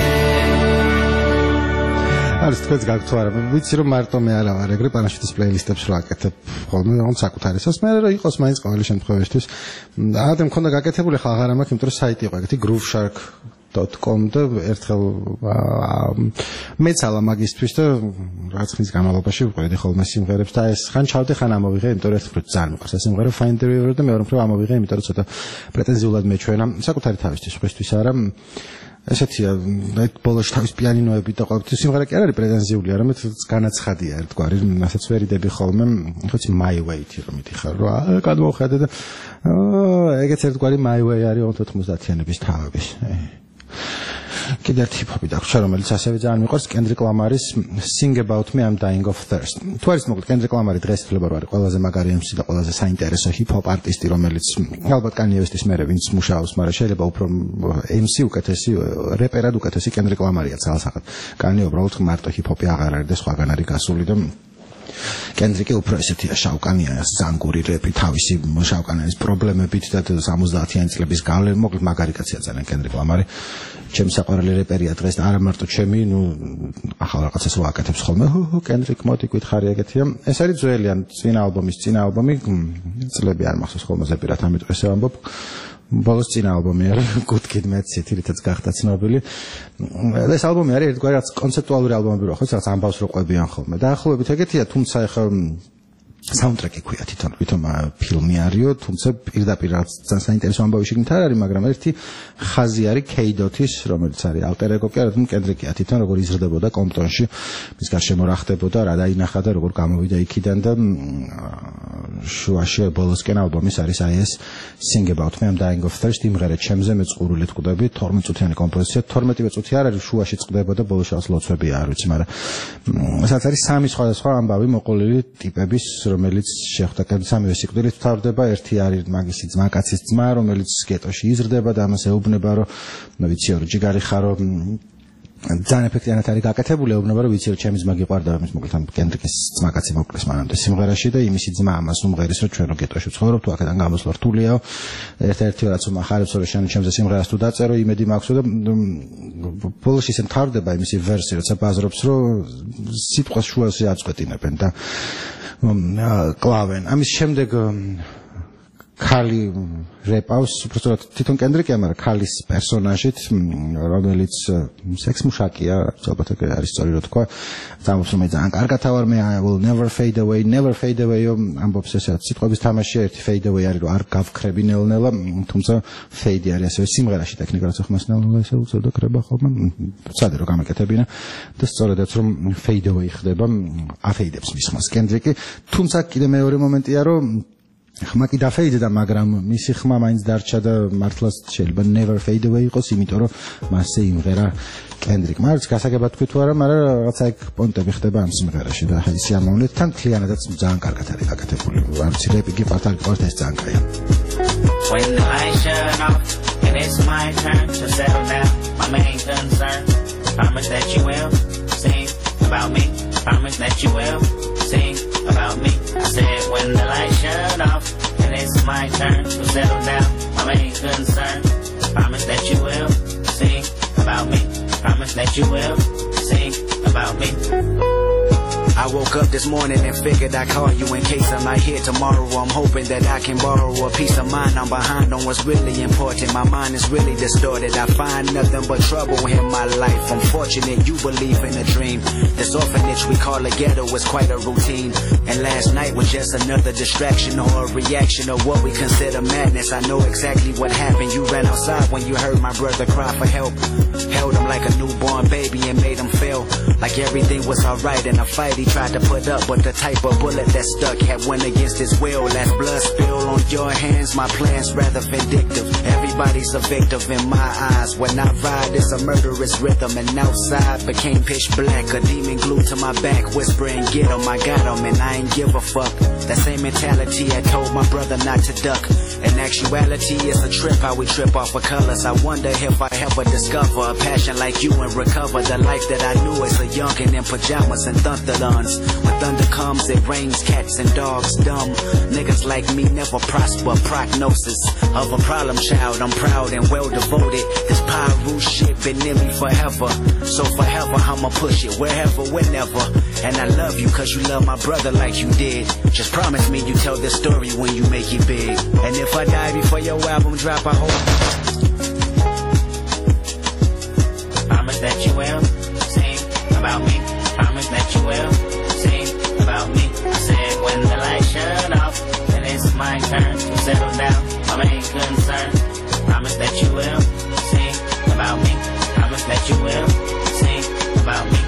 არის თქვენს გაგთვარა ვიცი რომ მარტო მე არა ვარ ეგრე პანაშვილის პლეილისტებს რა აკეთებ ხოლმე რომ საკუთარისას მე რომ იყოს მაინც ყოველი შემთხვევაშთვის და მქონდა გაკეთებული ხა აღარ მაქვს იმიტომ რომ საიტი იყო ეგეთი grooveshark.com და ერთხელ მეცალა მაგისტვის და რაღაც ხნის განმავლობაში ვყიდი ხოლმე სიმღერებს და ეს ხან ჩავდი ხან ამოვიღე იმიტომ რომ ერთხელ ძალიან მიყვარს ეს სიმღერა Find the River და მეორე მხრივ ამოვიღე იმიტომ რომ ცოტა პრეტენზიულად მეჩვენა საკუთარი თავისთვის ხვისთვის არა ესეთია ბოლოში თავის პიანინოები და ყოველთვის სიმღერა კი არ არის პრეტენზიული არამედ განაცხადია ერთგვარი მასაც ვერიდები ხოლმე ხოცი My Way-ი რომ მითხარ რა გადმოვხედე და ეგეც ერთგვარი My Way არის 90-იანების თავების კიდევ ერთი ჰიპ-ჰოპი დაგვჭირდა რომელიც ასევე ძალიან მიყვარს Kendrick Lamar-ის Sing About Me I'm Dying of Thirst თუ არის მოკლედ Kendrick Lamar-ი დღეს თვლება რომ არის ყველაზე მაგარი MC და ყველაზე საინტერესო ჰიპ-ჰოპ არტისტი რომელიც ალბათ Kanye West-ის მერე ვინც მუშაობს მაგრამ შეიძლება უფრო MC უკეთესი რეპერად უკეთესი Kendrick Lamar-ია ძალსაღად Kanye უბრალოდ მარტო ჰიპ-ჰოპი აღარ არის და სხვაგან არის გასული და Kendrick უფრო ესეთია შავკანია ზანგური რეპი თავისი შავკანიის პრობლემებით და 70-იანი წლების გავლენ მოკლედ მაგარი კაცია ძალიან Kendrick Lamar ჩემი საყვარელი რეპერია დღეს და არა მარტო ჩემი ნუ ახალ რაღაცას ვაკეთებს ხოლმე Kendrick მოდი გითხარი ეგეთია ეს არის ძველი ან წინა ალბომი წლები არ მახსოვს ხოლმე ზეპირად ამიტომ ესე ვამბობ ბოლოს წინა ალბომი არის Good Kid Mad City რითაც გახდა ცნობილი ეს ალბომი არის ერთგვარი რაც კონცეპტუალური ალბომები რო ხო რაღაც ამბავს რო ყვებიან ხოლმე დაახლოებით ეგეთია თუმცა ეხლა საუნდტრეკი ქვია თვითონ ფილმი არისო თუმცა პირდაპირ რაც ძალიან საინტერესო ამბავი შეგნით არ არის მაგრამ ერთი ხაზი არის K-Dot-ის რომელიც არის ალტერ ეგო კი არა თუმცა კენდრიკია თვითონ როგორ იზრდებოდა კომპტონში მის გარშემო რა ხდებოდა რა დაინახა და როგორ გამოვიდა იქიდან და შუაში ბოლოსკენ ალბომის არის აი ეს Sing About Me I'm Dying of Thirst იმღერე ჩემზე მეწყურული თყდები 12 წუთიანი კომპოზიცია 12 წუთი არ არის შუაში წყდება და ბოლოში ასლოცვები არ ვიცი მაგრამ ესაც არის სამი სხვადასხვა ამბავი მოყოლილი ტიპების რომელიც შეხვდა სამივე სიკვდილით თავდება ერთი არის მაგისი ძმა კაცის ძმა რომელიც გეტოში იზრდება და ამას ეუბნება რომ ვიცი რომ ჯიგარი ხარო ძალიან ეფექტიანად არის გაკეთებული ეუბნება რომ ვიცი რომ ჩემი ძმა გიყვარდა ამის მოკლედ ამ კენდრიკის ძმა კაცი მოკლეს მანამდე სიმღერაში და იმისი ძმა ამას უმღერის რომ ჩვენ რო გეტოში ვცხოვრობ თუ აქედან გამოსვლა რთულია ერთ-ერთი რაც უმახარებს რომ შენ ჩემზე სიმღერას თუ დაწერო იმედი მაქვს და ბოლოში ისე მთავრდება იმისი ვერსი როცა ბაზრობს რომ სიტყვას შუაზე აწყვეტინებენ და კლავენ ამის შემდეგ ქალი რეპავს, უბრალოდ თვითონ კენდრიკია, მაგრამ ქალის პერსონაჟით, რომელიც სექსმუშაკია, ალბათ ეგ არის სწორი რო თქვა, ამბობს რომ მე ძალიან კარგად ავარ, მე I will never fade away, ამბობს ესე სიტყვების თამაშია, ერთი fade away არის რომ არ გავქრები ნელ-ნელა, თუმცა fade არის ასევე სიმღერაში ტექნიკა რაც ახმას ნელ-ნელა ესე უწევდა ქრება ხოლმე, საერთოდ რომ გამეკეთებინა და სწორედაც რომ fade away ხდება, აფეიდებს მის ხმას კენდრიკი, თუმცა კიდე მეორე მომენტია რომ ხმა კი დაფეიდდა, მაგრამ მისი ხმა მაინც დარჩა და მართლაც შეიძლება never fade away იყოს, იმიტომ რომ მასზე იმღერა კენდრიკ. მაგრამ გასაგებად თქვი თუ არა, მაგრამ რაღაცა ეგ პონტები ხდება ამ სიმღერაში და აი სიამოვნეთ თან მთლიანადაც ძალიან კარგად არის გაკეთებული. არც რეპი გიყვართ, არ გიყვართ, ეს ძალიან კაია. When the lights shut off and it's my turn to settle down, my main concern, promise that you will sing about me, promise that you will sing about me. I said when the lights shut off and it's my turn to settle down, my main concern, promise that you will sing about me, promise that you will sing about me. I woke up this morning and figured I'd call you in case I'm not here tomorrow. I'm hoping that I can borrow a peace of mind. I'm behind on what's really important. My mind is really distorted. I find nothing but trouble in my life. I'm fortunate you believe in a dream. This orphanage we call a ghetto is quite a routine. And last night was just another distraction or a reaction of what we consider madness. I know exactly what happened. You ran outside when you heard my brother cry for help. Held him like a newborn baby and made him feel like everything was alright in a fight he tried to put up, but the type of bullet that stuck had went against his will. As blood spill on your hands, my plan's rather vindictive. Everybody's a victim in my eyes. When I ride, it's a murderous rhythm, and outside became pitch black. A demon glued to my back, whispering, "Get him, I got him," and I ain't give a fuck. That same mentality I told my brother not to duck. In actuality, it's a trip how we trip off of colors. I wonder if I ever discover a passion like you and recover the life that I knew as a youngin' in pajamas and thunderduns. When thunder comes, it rains cats and dogs dumb. Niggas like me never prosper. Prognosis of a problem child. I'm proud and well devoted. This Pyru shit been in me forever. So forever I'ma push it wherever, whenever. And I love you cause you love my brother like you did. Just promise me you tell this story when you make it big. And if I die before your album drop, I hope promise that you will sing about me. Promise that you will sing about me. I said when the lights shut off and it's my turn to settle down, my main concern. Promise that you will sing about me. Promise that you will sing about me.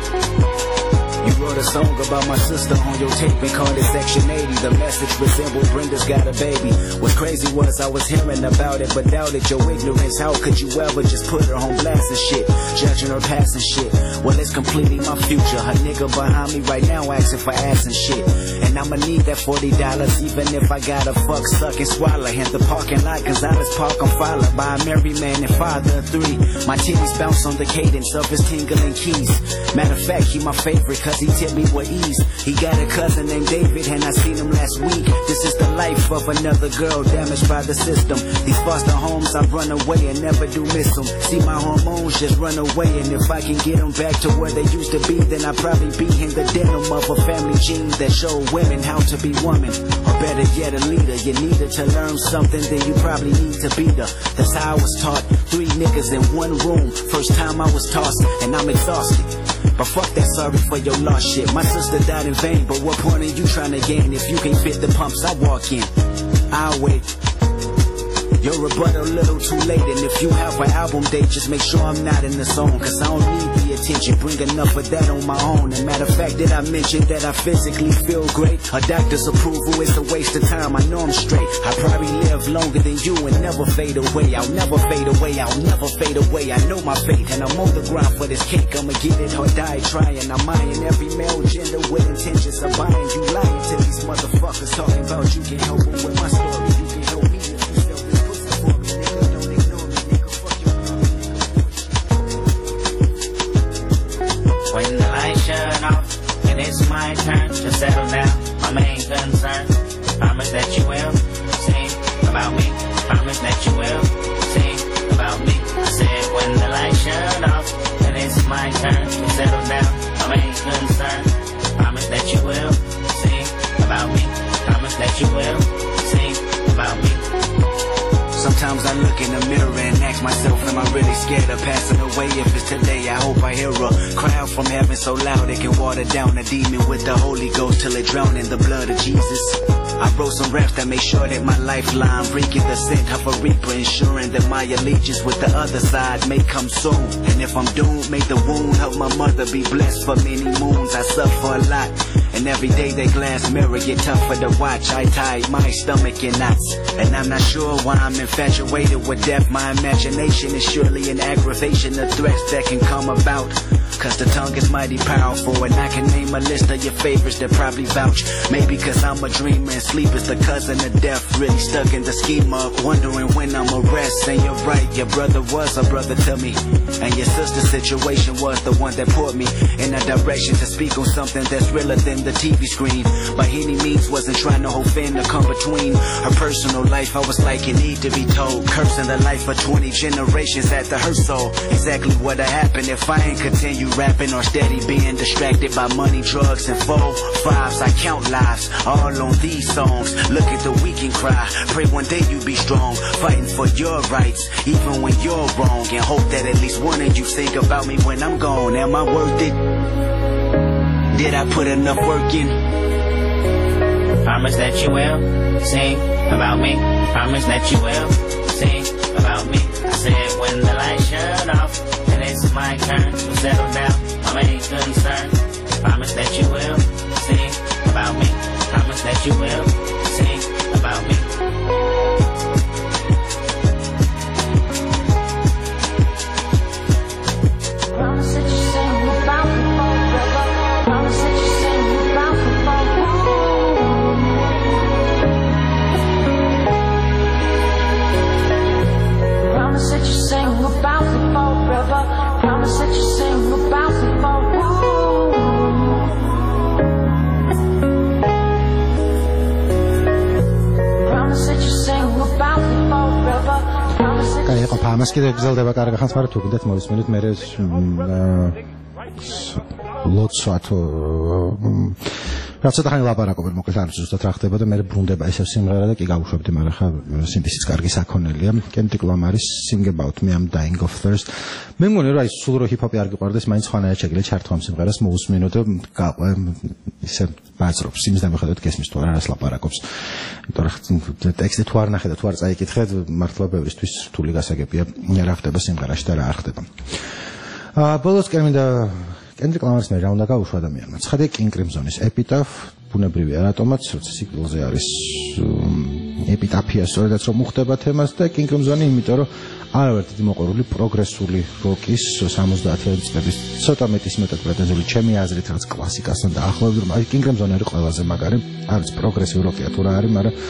You wrote a song about my sister on your tape and called it Section 80. The message resembled Brenda's got a baby. What's crazy was I was hearing about it but doubted your ignorance. How could you ever just put her on blast and shit, judging her past and shit? Well, it's completely my future. Her nigga behind me right now asking for ass and shit. And I'ma need that $40 even if I gotta fuck, suck and swallow. Hit the parking lot Gonzalez Park, I'm followed by a married man and father of 3. My titties bounce on the cadence of his tingling keys. Matter of fact, he my favorite cause he tip me with ease. He got a cousin named David and I seen him last week. This is the life of another girl damaged by the system. These foster homes I run away and never do miss them. See my hormones just run away, and if I can get them back to where they used to be, then I'd probably be in the denim of a family gene that showed women how to be women. Or better yet, a leader. You needed to learn something, then you probably need to be the. That's how I was taught. 3 niggas in one room. First time I was tossed and I'm exhausted. But fuck that sorry for your lost shit. My sister died in vain, but what point are you trying to gain if you can't fit the pumps I walk in? I'll wait. Your rebuttal a little too late, and if you have an album date, just make sure I'm not in the zone, cause I don't need the attention, bring enough of that on my own. And matter of fact, did I mention that I physically feel great? A doctor's approval is a waste of time, I know I'm straight. I probably live longer than you and never fade away. I'll never fade away, I'll never fade away. I know my fate and I'm on the grind for this cake. I'ma get it or die trying. I'm eyeing every male gender with intentions of buying. You lying to these motherfuckers talking about you can help them with my story. You can help me if you sell this pussy for me, nigga. Don't ignore me, nigga. Fuck you. When the lights shut off and it's my turn to settle down, my main concern. Promise that you will sing about me. Promise that you will sing about me. I said when the lights shut off and it's my turn to settle down, my main concern. Promise that you will sing about me. Promise that you will sing about me. I look in the mirror and ask myself, am I really scared of passing away? If it's today, I hope I hear a crowd from heaven so loud it can water down a demon with the Holy Ghost till it drown in the blood of Jesus. I wrote some raps that make sure that my lifeline reeking the scent of a reaper, ensuring that my allegiance with the other side may come soon. And if I'm doomed, may the wound help my mother be blessed for many moons. I suffer a lot, and every day that glass mirror get tougher to watch. I tied my stomach in knots, and I'm not sure why I'm infatuated with death. My imagination is surely an aggravation of threats that can come about, cause the tongue is mighty powerful. And I can name a list of your favorites that probably vouch. Maybe cause I'm a dreamer and sleep is the cousin of death, really stuck in the scheme of wondering when I'm a rest. And you're right, your brother was a brother to me, and your sister's situation was the one that put me in a direction to speak on something that's realer than the TV screen. By any means wasn't trying to hold fan to come between her personal life. I was like, you need to be told, cursing the life of 20 generations after her soul. Exactly what'd happen if I ain't continue rapping or steady being distracted by money, drugs, and 4-5s. I count lives all on these songs. Look at the weak and cry, pray one day you be strong, fighting for your rights even when you're wrong, and hope that at least one of you think about me when I'm gone. Am I worth it? Did I put enough work in? Promise that you will sing about me. Promise that you will sing about me. I said when the lights shut off and it's my turn to settle down, my main concern. Promise that you will sing about me. Promise that you will sing about me. Promise that you sing about me forever. Promise that you sing about me forever. Promise that you sing about me forever. Promise that you sing about me forever. Promise that you sing about me forever. კაი, ხო, ამას კიდე გზელდება კარგი ხანს, მაგრამ თუ კიდეც მოვისმენთ, მე ლოცვათ რაც ცოტა ხანი ლაპარაკობენ, მოკლედ არ ვიცი ზუსტად რა ხდება და მე ბრუნდება ესევ სიმღერა და კი გავუშვებდი, მაგრამ ხა სინთეზის კარგი საქონელია. Kendrick Lamaris Sing About Me I'm Dying of Thirst. მე მგონი რომ აი სულ რო ჰიპ-ჰოპი არ გიყვარდეს, მაინც ხანაა შეგიძლია ჩართვა ამ სიმღერას, მოусმინო და ისე ბაზრობს იმის დამახადოთ გესმის თუ არას ლაპარაკობს. იმიტომ რომ ტექსტი თუ არ ნახე და თუ არ წაიკითხე, მართლა ბევრისთვის რთული გასაგებია რა ხდება სიმღერაში და რა არ ხდება. ბოლოსკენ მინდა Kendrick Lamaris მე რა უნდა გაუშვა ადამიანმა. ცხადია King Crimson-ის Epitaph, ბუნებრივია რატომაც, როცა სიკვდილზე არის ეპიტაფია, სწორედაც რომ უხდება თემას და King Crimson-ი, იმიტომ რომ არავერ დიდი მოყარული პროგრესული როკის 70-იანი წლების ცოტა მეტად პრეტენზიული ჩემი აზრით რაღაც კლასიკასთან დაახლოებით, რომ აი King Crimson არის ყველაზე მაგარი, არის პროგრესიული როკია თუ რა არის, მაგრამ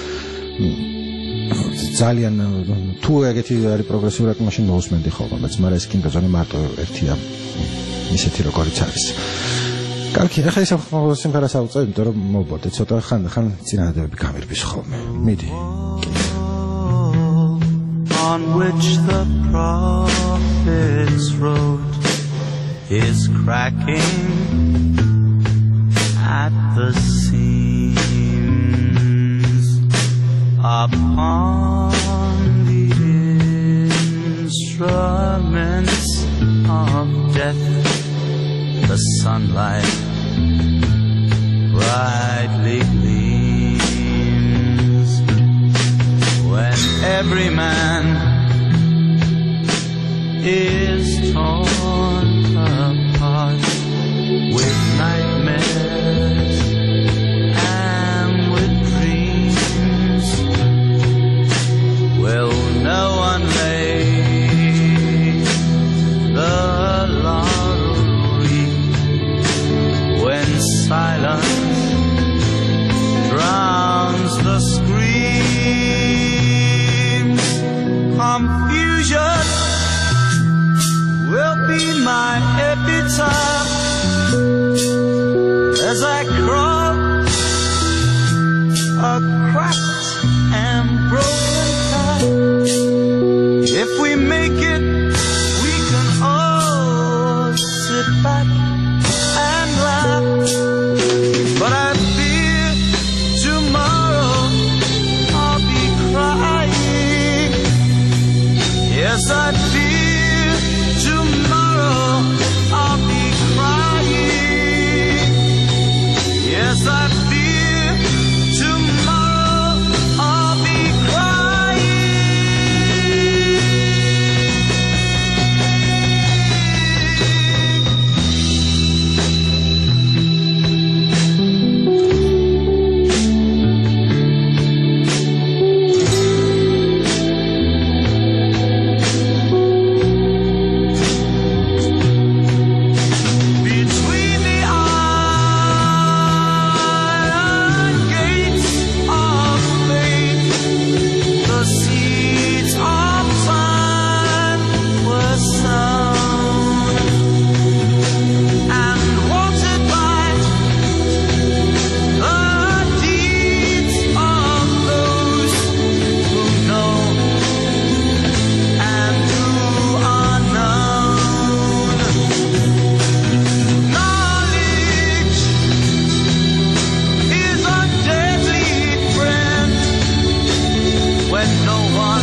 ძალიან თუ ეგეთი არის პროგრესიული როკი, მაშინ მოусმენდი ხოლმე, მაგრამ ეს King Crimson-ი მარტო ერთია ისეთი როგორიც არის. კარგი, ახლა ისე სიმღერას ავუწევ, იმიტომ რომ მოვბოდე ცოტა ხან წინადადებები გამირბის ხოლმე. მიდი. On which the prophets wrote is cracking at the seams upon the instruments of death. The sunlight brightly gleams when every man is torn apart with nightmares and with dreams. Will no one lay the lottery when silence drowns the screams? Confusion will be my epitaph as I crawl a cracked and broken path. If we make it, we can all sit back and laugh. But I fear tomorrow I'll be crying I fear tomorrow I'll be crying. Yes, I fear tomorrow I'll be crying. Between the iron gates of fate, the seeds of time were sown and watered by the deeds of those who know and who are known. Knowledge is a deadly friend when no one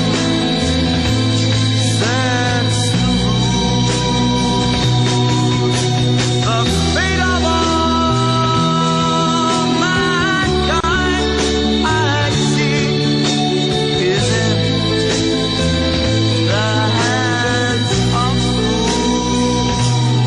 sets the rules. The fate of all mankind, I see, is in the hands of fools.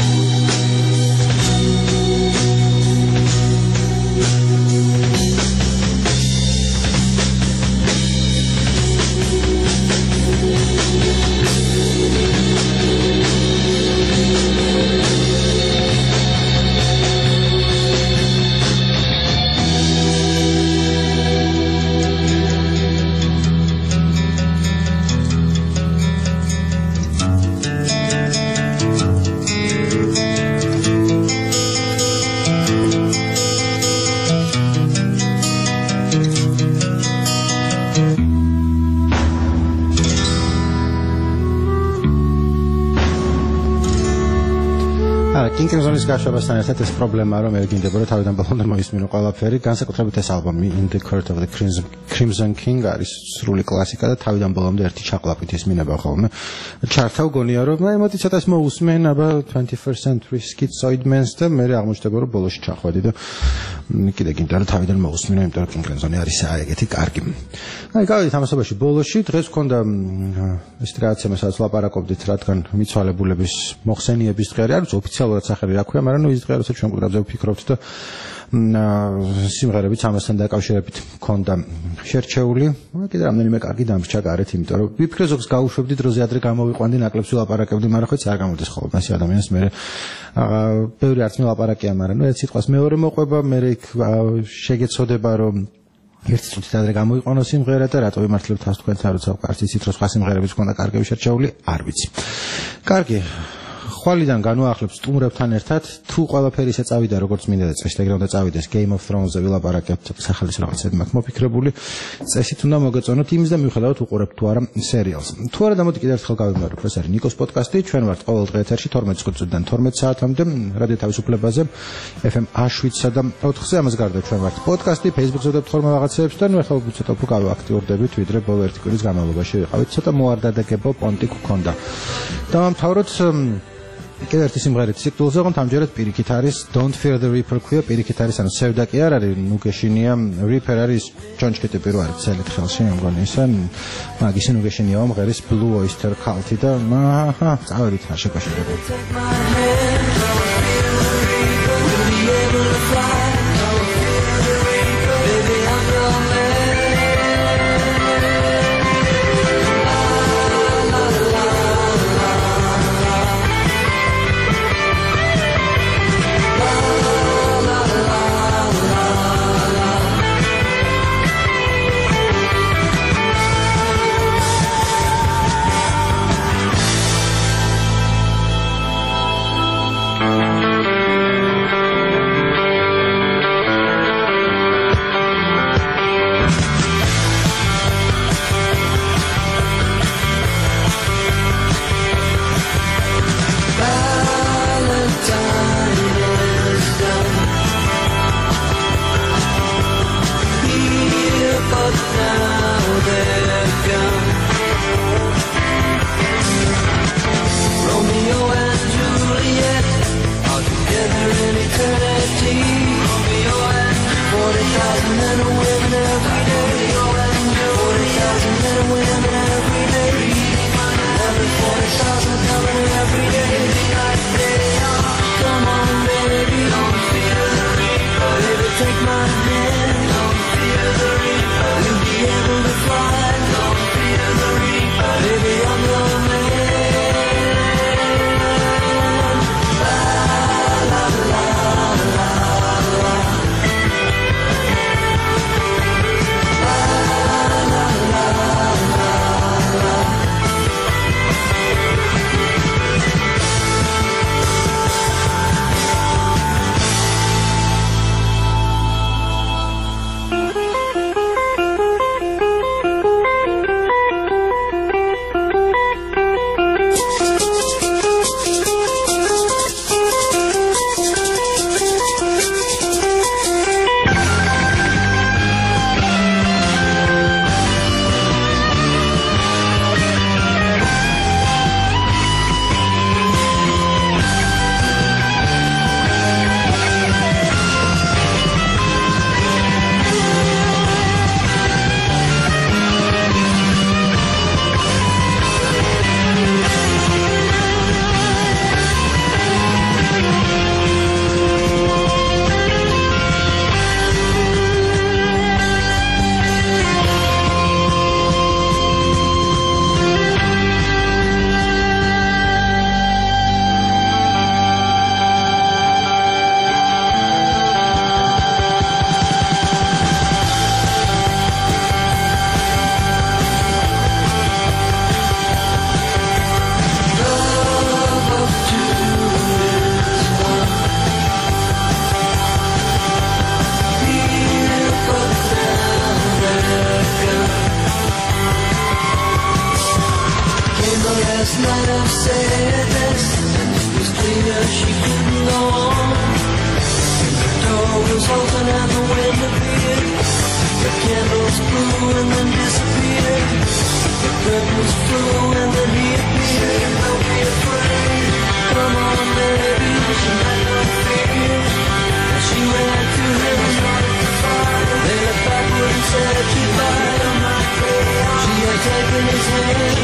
King Crimson-ის გაშვებასთან ერთად ეს პრობლემა რომ მერგინდება რომ თავიდან ბოლომდე მოისმინო ყველაფერი, განსაკუთრებით ეს ალბომი In the Court of the Crimson King არის სრული კლასიკა და თავიდან ბოლომდე ერთი ჩაყლაპით ისმინება ხოლმე. ჩართავ გონია რომ ემოტი ცოტას მოусმენ, აბა 21st Century Schizoid-Man-ს და მე აღმოჩნდება რომ ბოლოში ჩახვედი და კიდე გინდა რომ თავიდან მოусმინო, იმიტომ რომ King Crimson-ი არის ეგეთი კარგი. აი, გავიდით ამასობაში ბოლოში, დღეს გქონდა ეს რაღაცა მასაც ლაპარაკობდით, რადგან მიცვალებულების მოხსენიების დღე არის ოფიციალურად სახელი რა ქვია, მაგრამ ის დღე როცა ჩვენ გვგრაბზე ვფიქრობთ და სიმღერებიც ამასთან დაკავშირებით მქონდა შერჩეული. კიდე რამდენიმე კარგი დამრჩა გარეთ, იმიტომ რომ ვიფიქრე ზოგს გავუშვებდი დროზე ადრე გამოვიყვანდი, ნაკლებს ვილაპარაკებდი, მაგრამ ხო არ გამოდის ხოლმე ეს ადამიანს მე ბევრი არც მილაპარაკია, მაგრამ ერთ სიტყვას მეორე მოყვება, მე იქ შეგეცოდება რომ ერთი წუთით ადრე გამოიყვანო სიმღერა და რატო ვიმართლებთ თავს თქვენს არ ვიცავ, არც იცით რომ სხვა სიმღერებიც მქონდა კარგები შერჩეული, არ ვიცი. კარგი. ხვალიდან განვაახლებ სტუმრებთან ერთად, თუ ყველაფერი ისე წავიდა როგორც მინდა და წესით ეგრე უნდა წავიდეს Game of Thrones-ზე ვილაპარაკებთ სახელის რაღაცები მაქვს მოფიქრებული. წესით უნდა მოგეწონოთ იმის და მიუხედავად უყურებთ თუ არა სერიალს. თუ არა და მოდი კიდევ ერთხელ გავიმეორებ, ეს არის ნიკოს პოდკასტი, ჩვენ ვართ ყოველ დღე ეთერში 12 წუთიდან 12 საათამდე რადიო თავისუფლებაზე FM 7-სა და 4-ზე. ამას გარდა ჩვენ ვართ პოდკასტი, Facebook-ზე ვდებთ ხოლმე რაღაცეებს და ნუ ახლა ცოტა უფრო გავაქტიურდებით, ვიდრე ბოლო ერთი კვირის განმავლობაში ვიყავით. ცოტა მოარდადეგებო პონტი გქონდა. დავამთავროთ კიდევ ერთი სიმღერით სიკვდილზე, ოღონდ ამჯერად პირიქით არის Don't Fear the Reaper ქვია, პირიქით არის, ანუ სევდა კი არ არის, ნუ გეშინია, Reaper არის ჯონჯკი ტიპი რო არის ცელით ხელში, მე მგონი ისა, მაგის ნუ გეშინია მომღერის Blue Oyster Cult-ი და წავედით რა შეკაშებოდა. night of sadness, it was clear she couldn't go on. The door was open and the wind appeared. The candles flew and then disappeared. The curtains flew and then he appeared. Don't be afraid, come on baby, she had no fear. And she ran to him and started to fight. They looked backward and said goodbye. She had taken his hand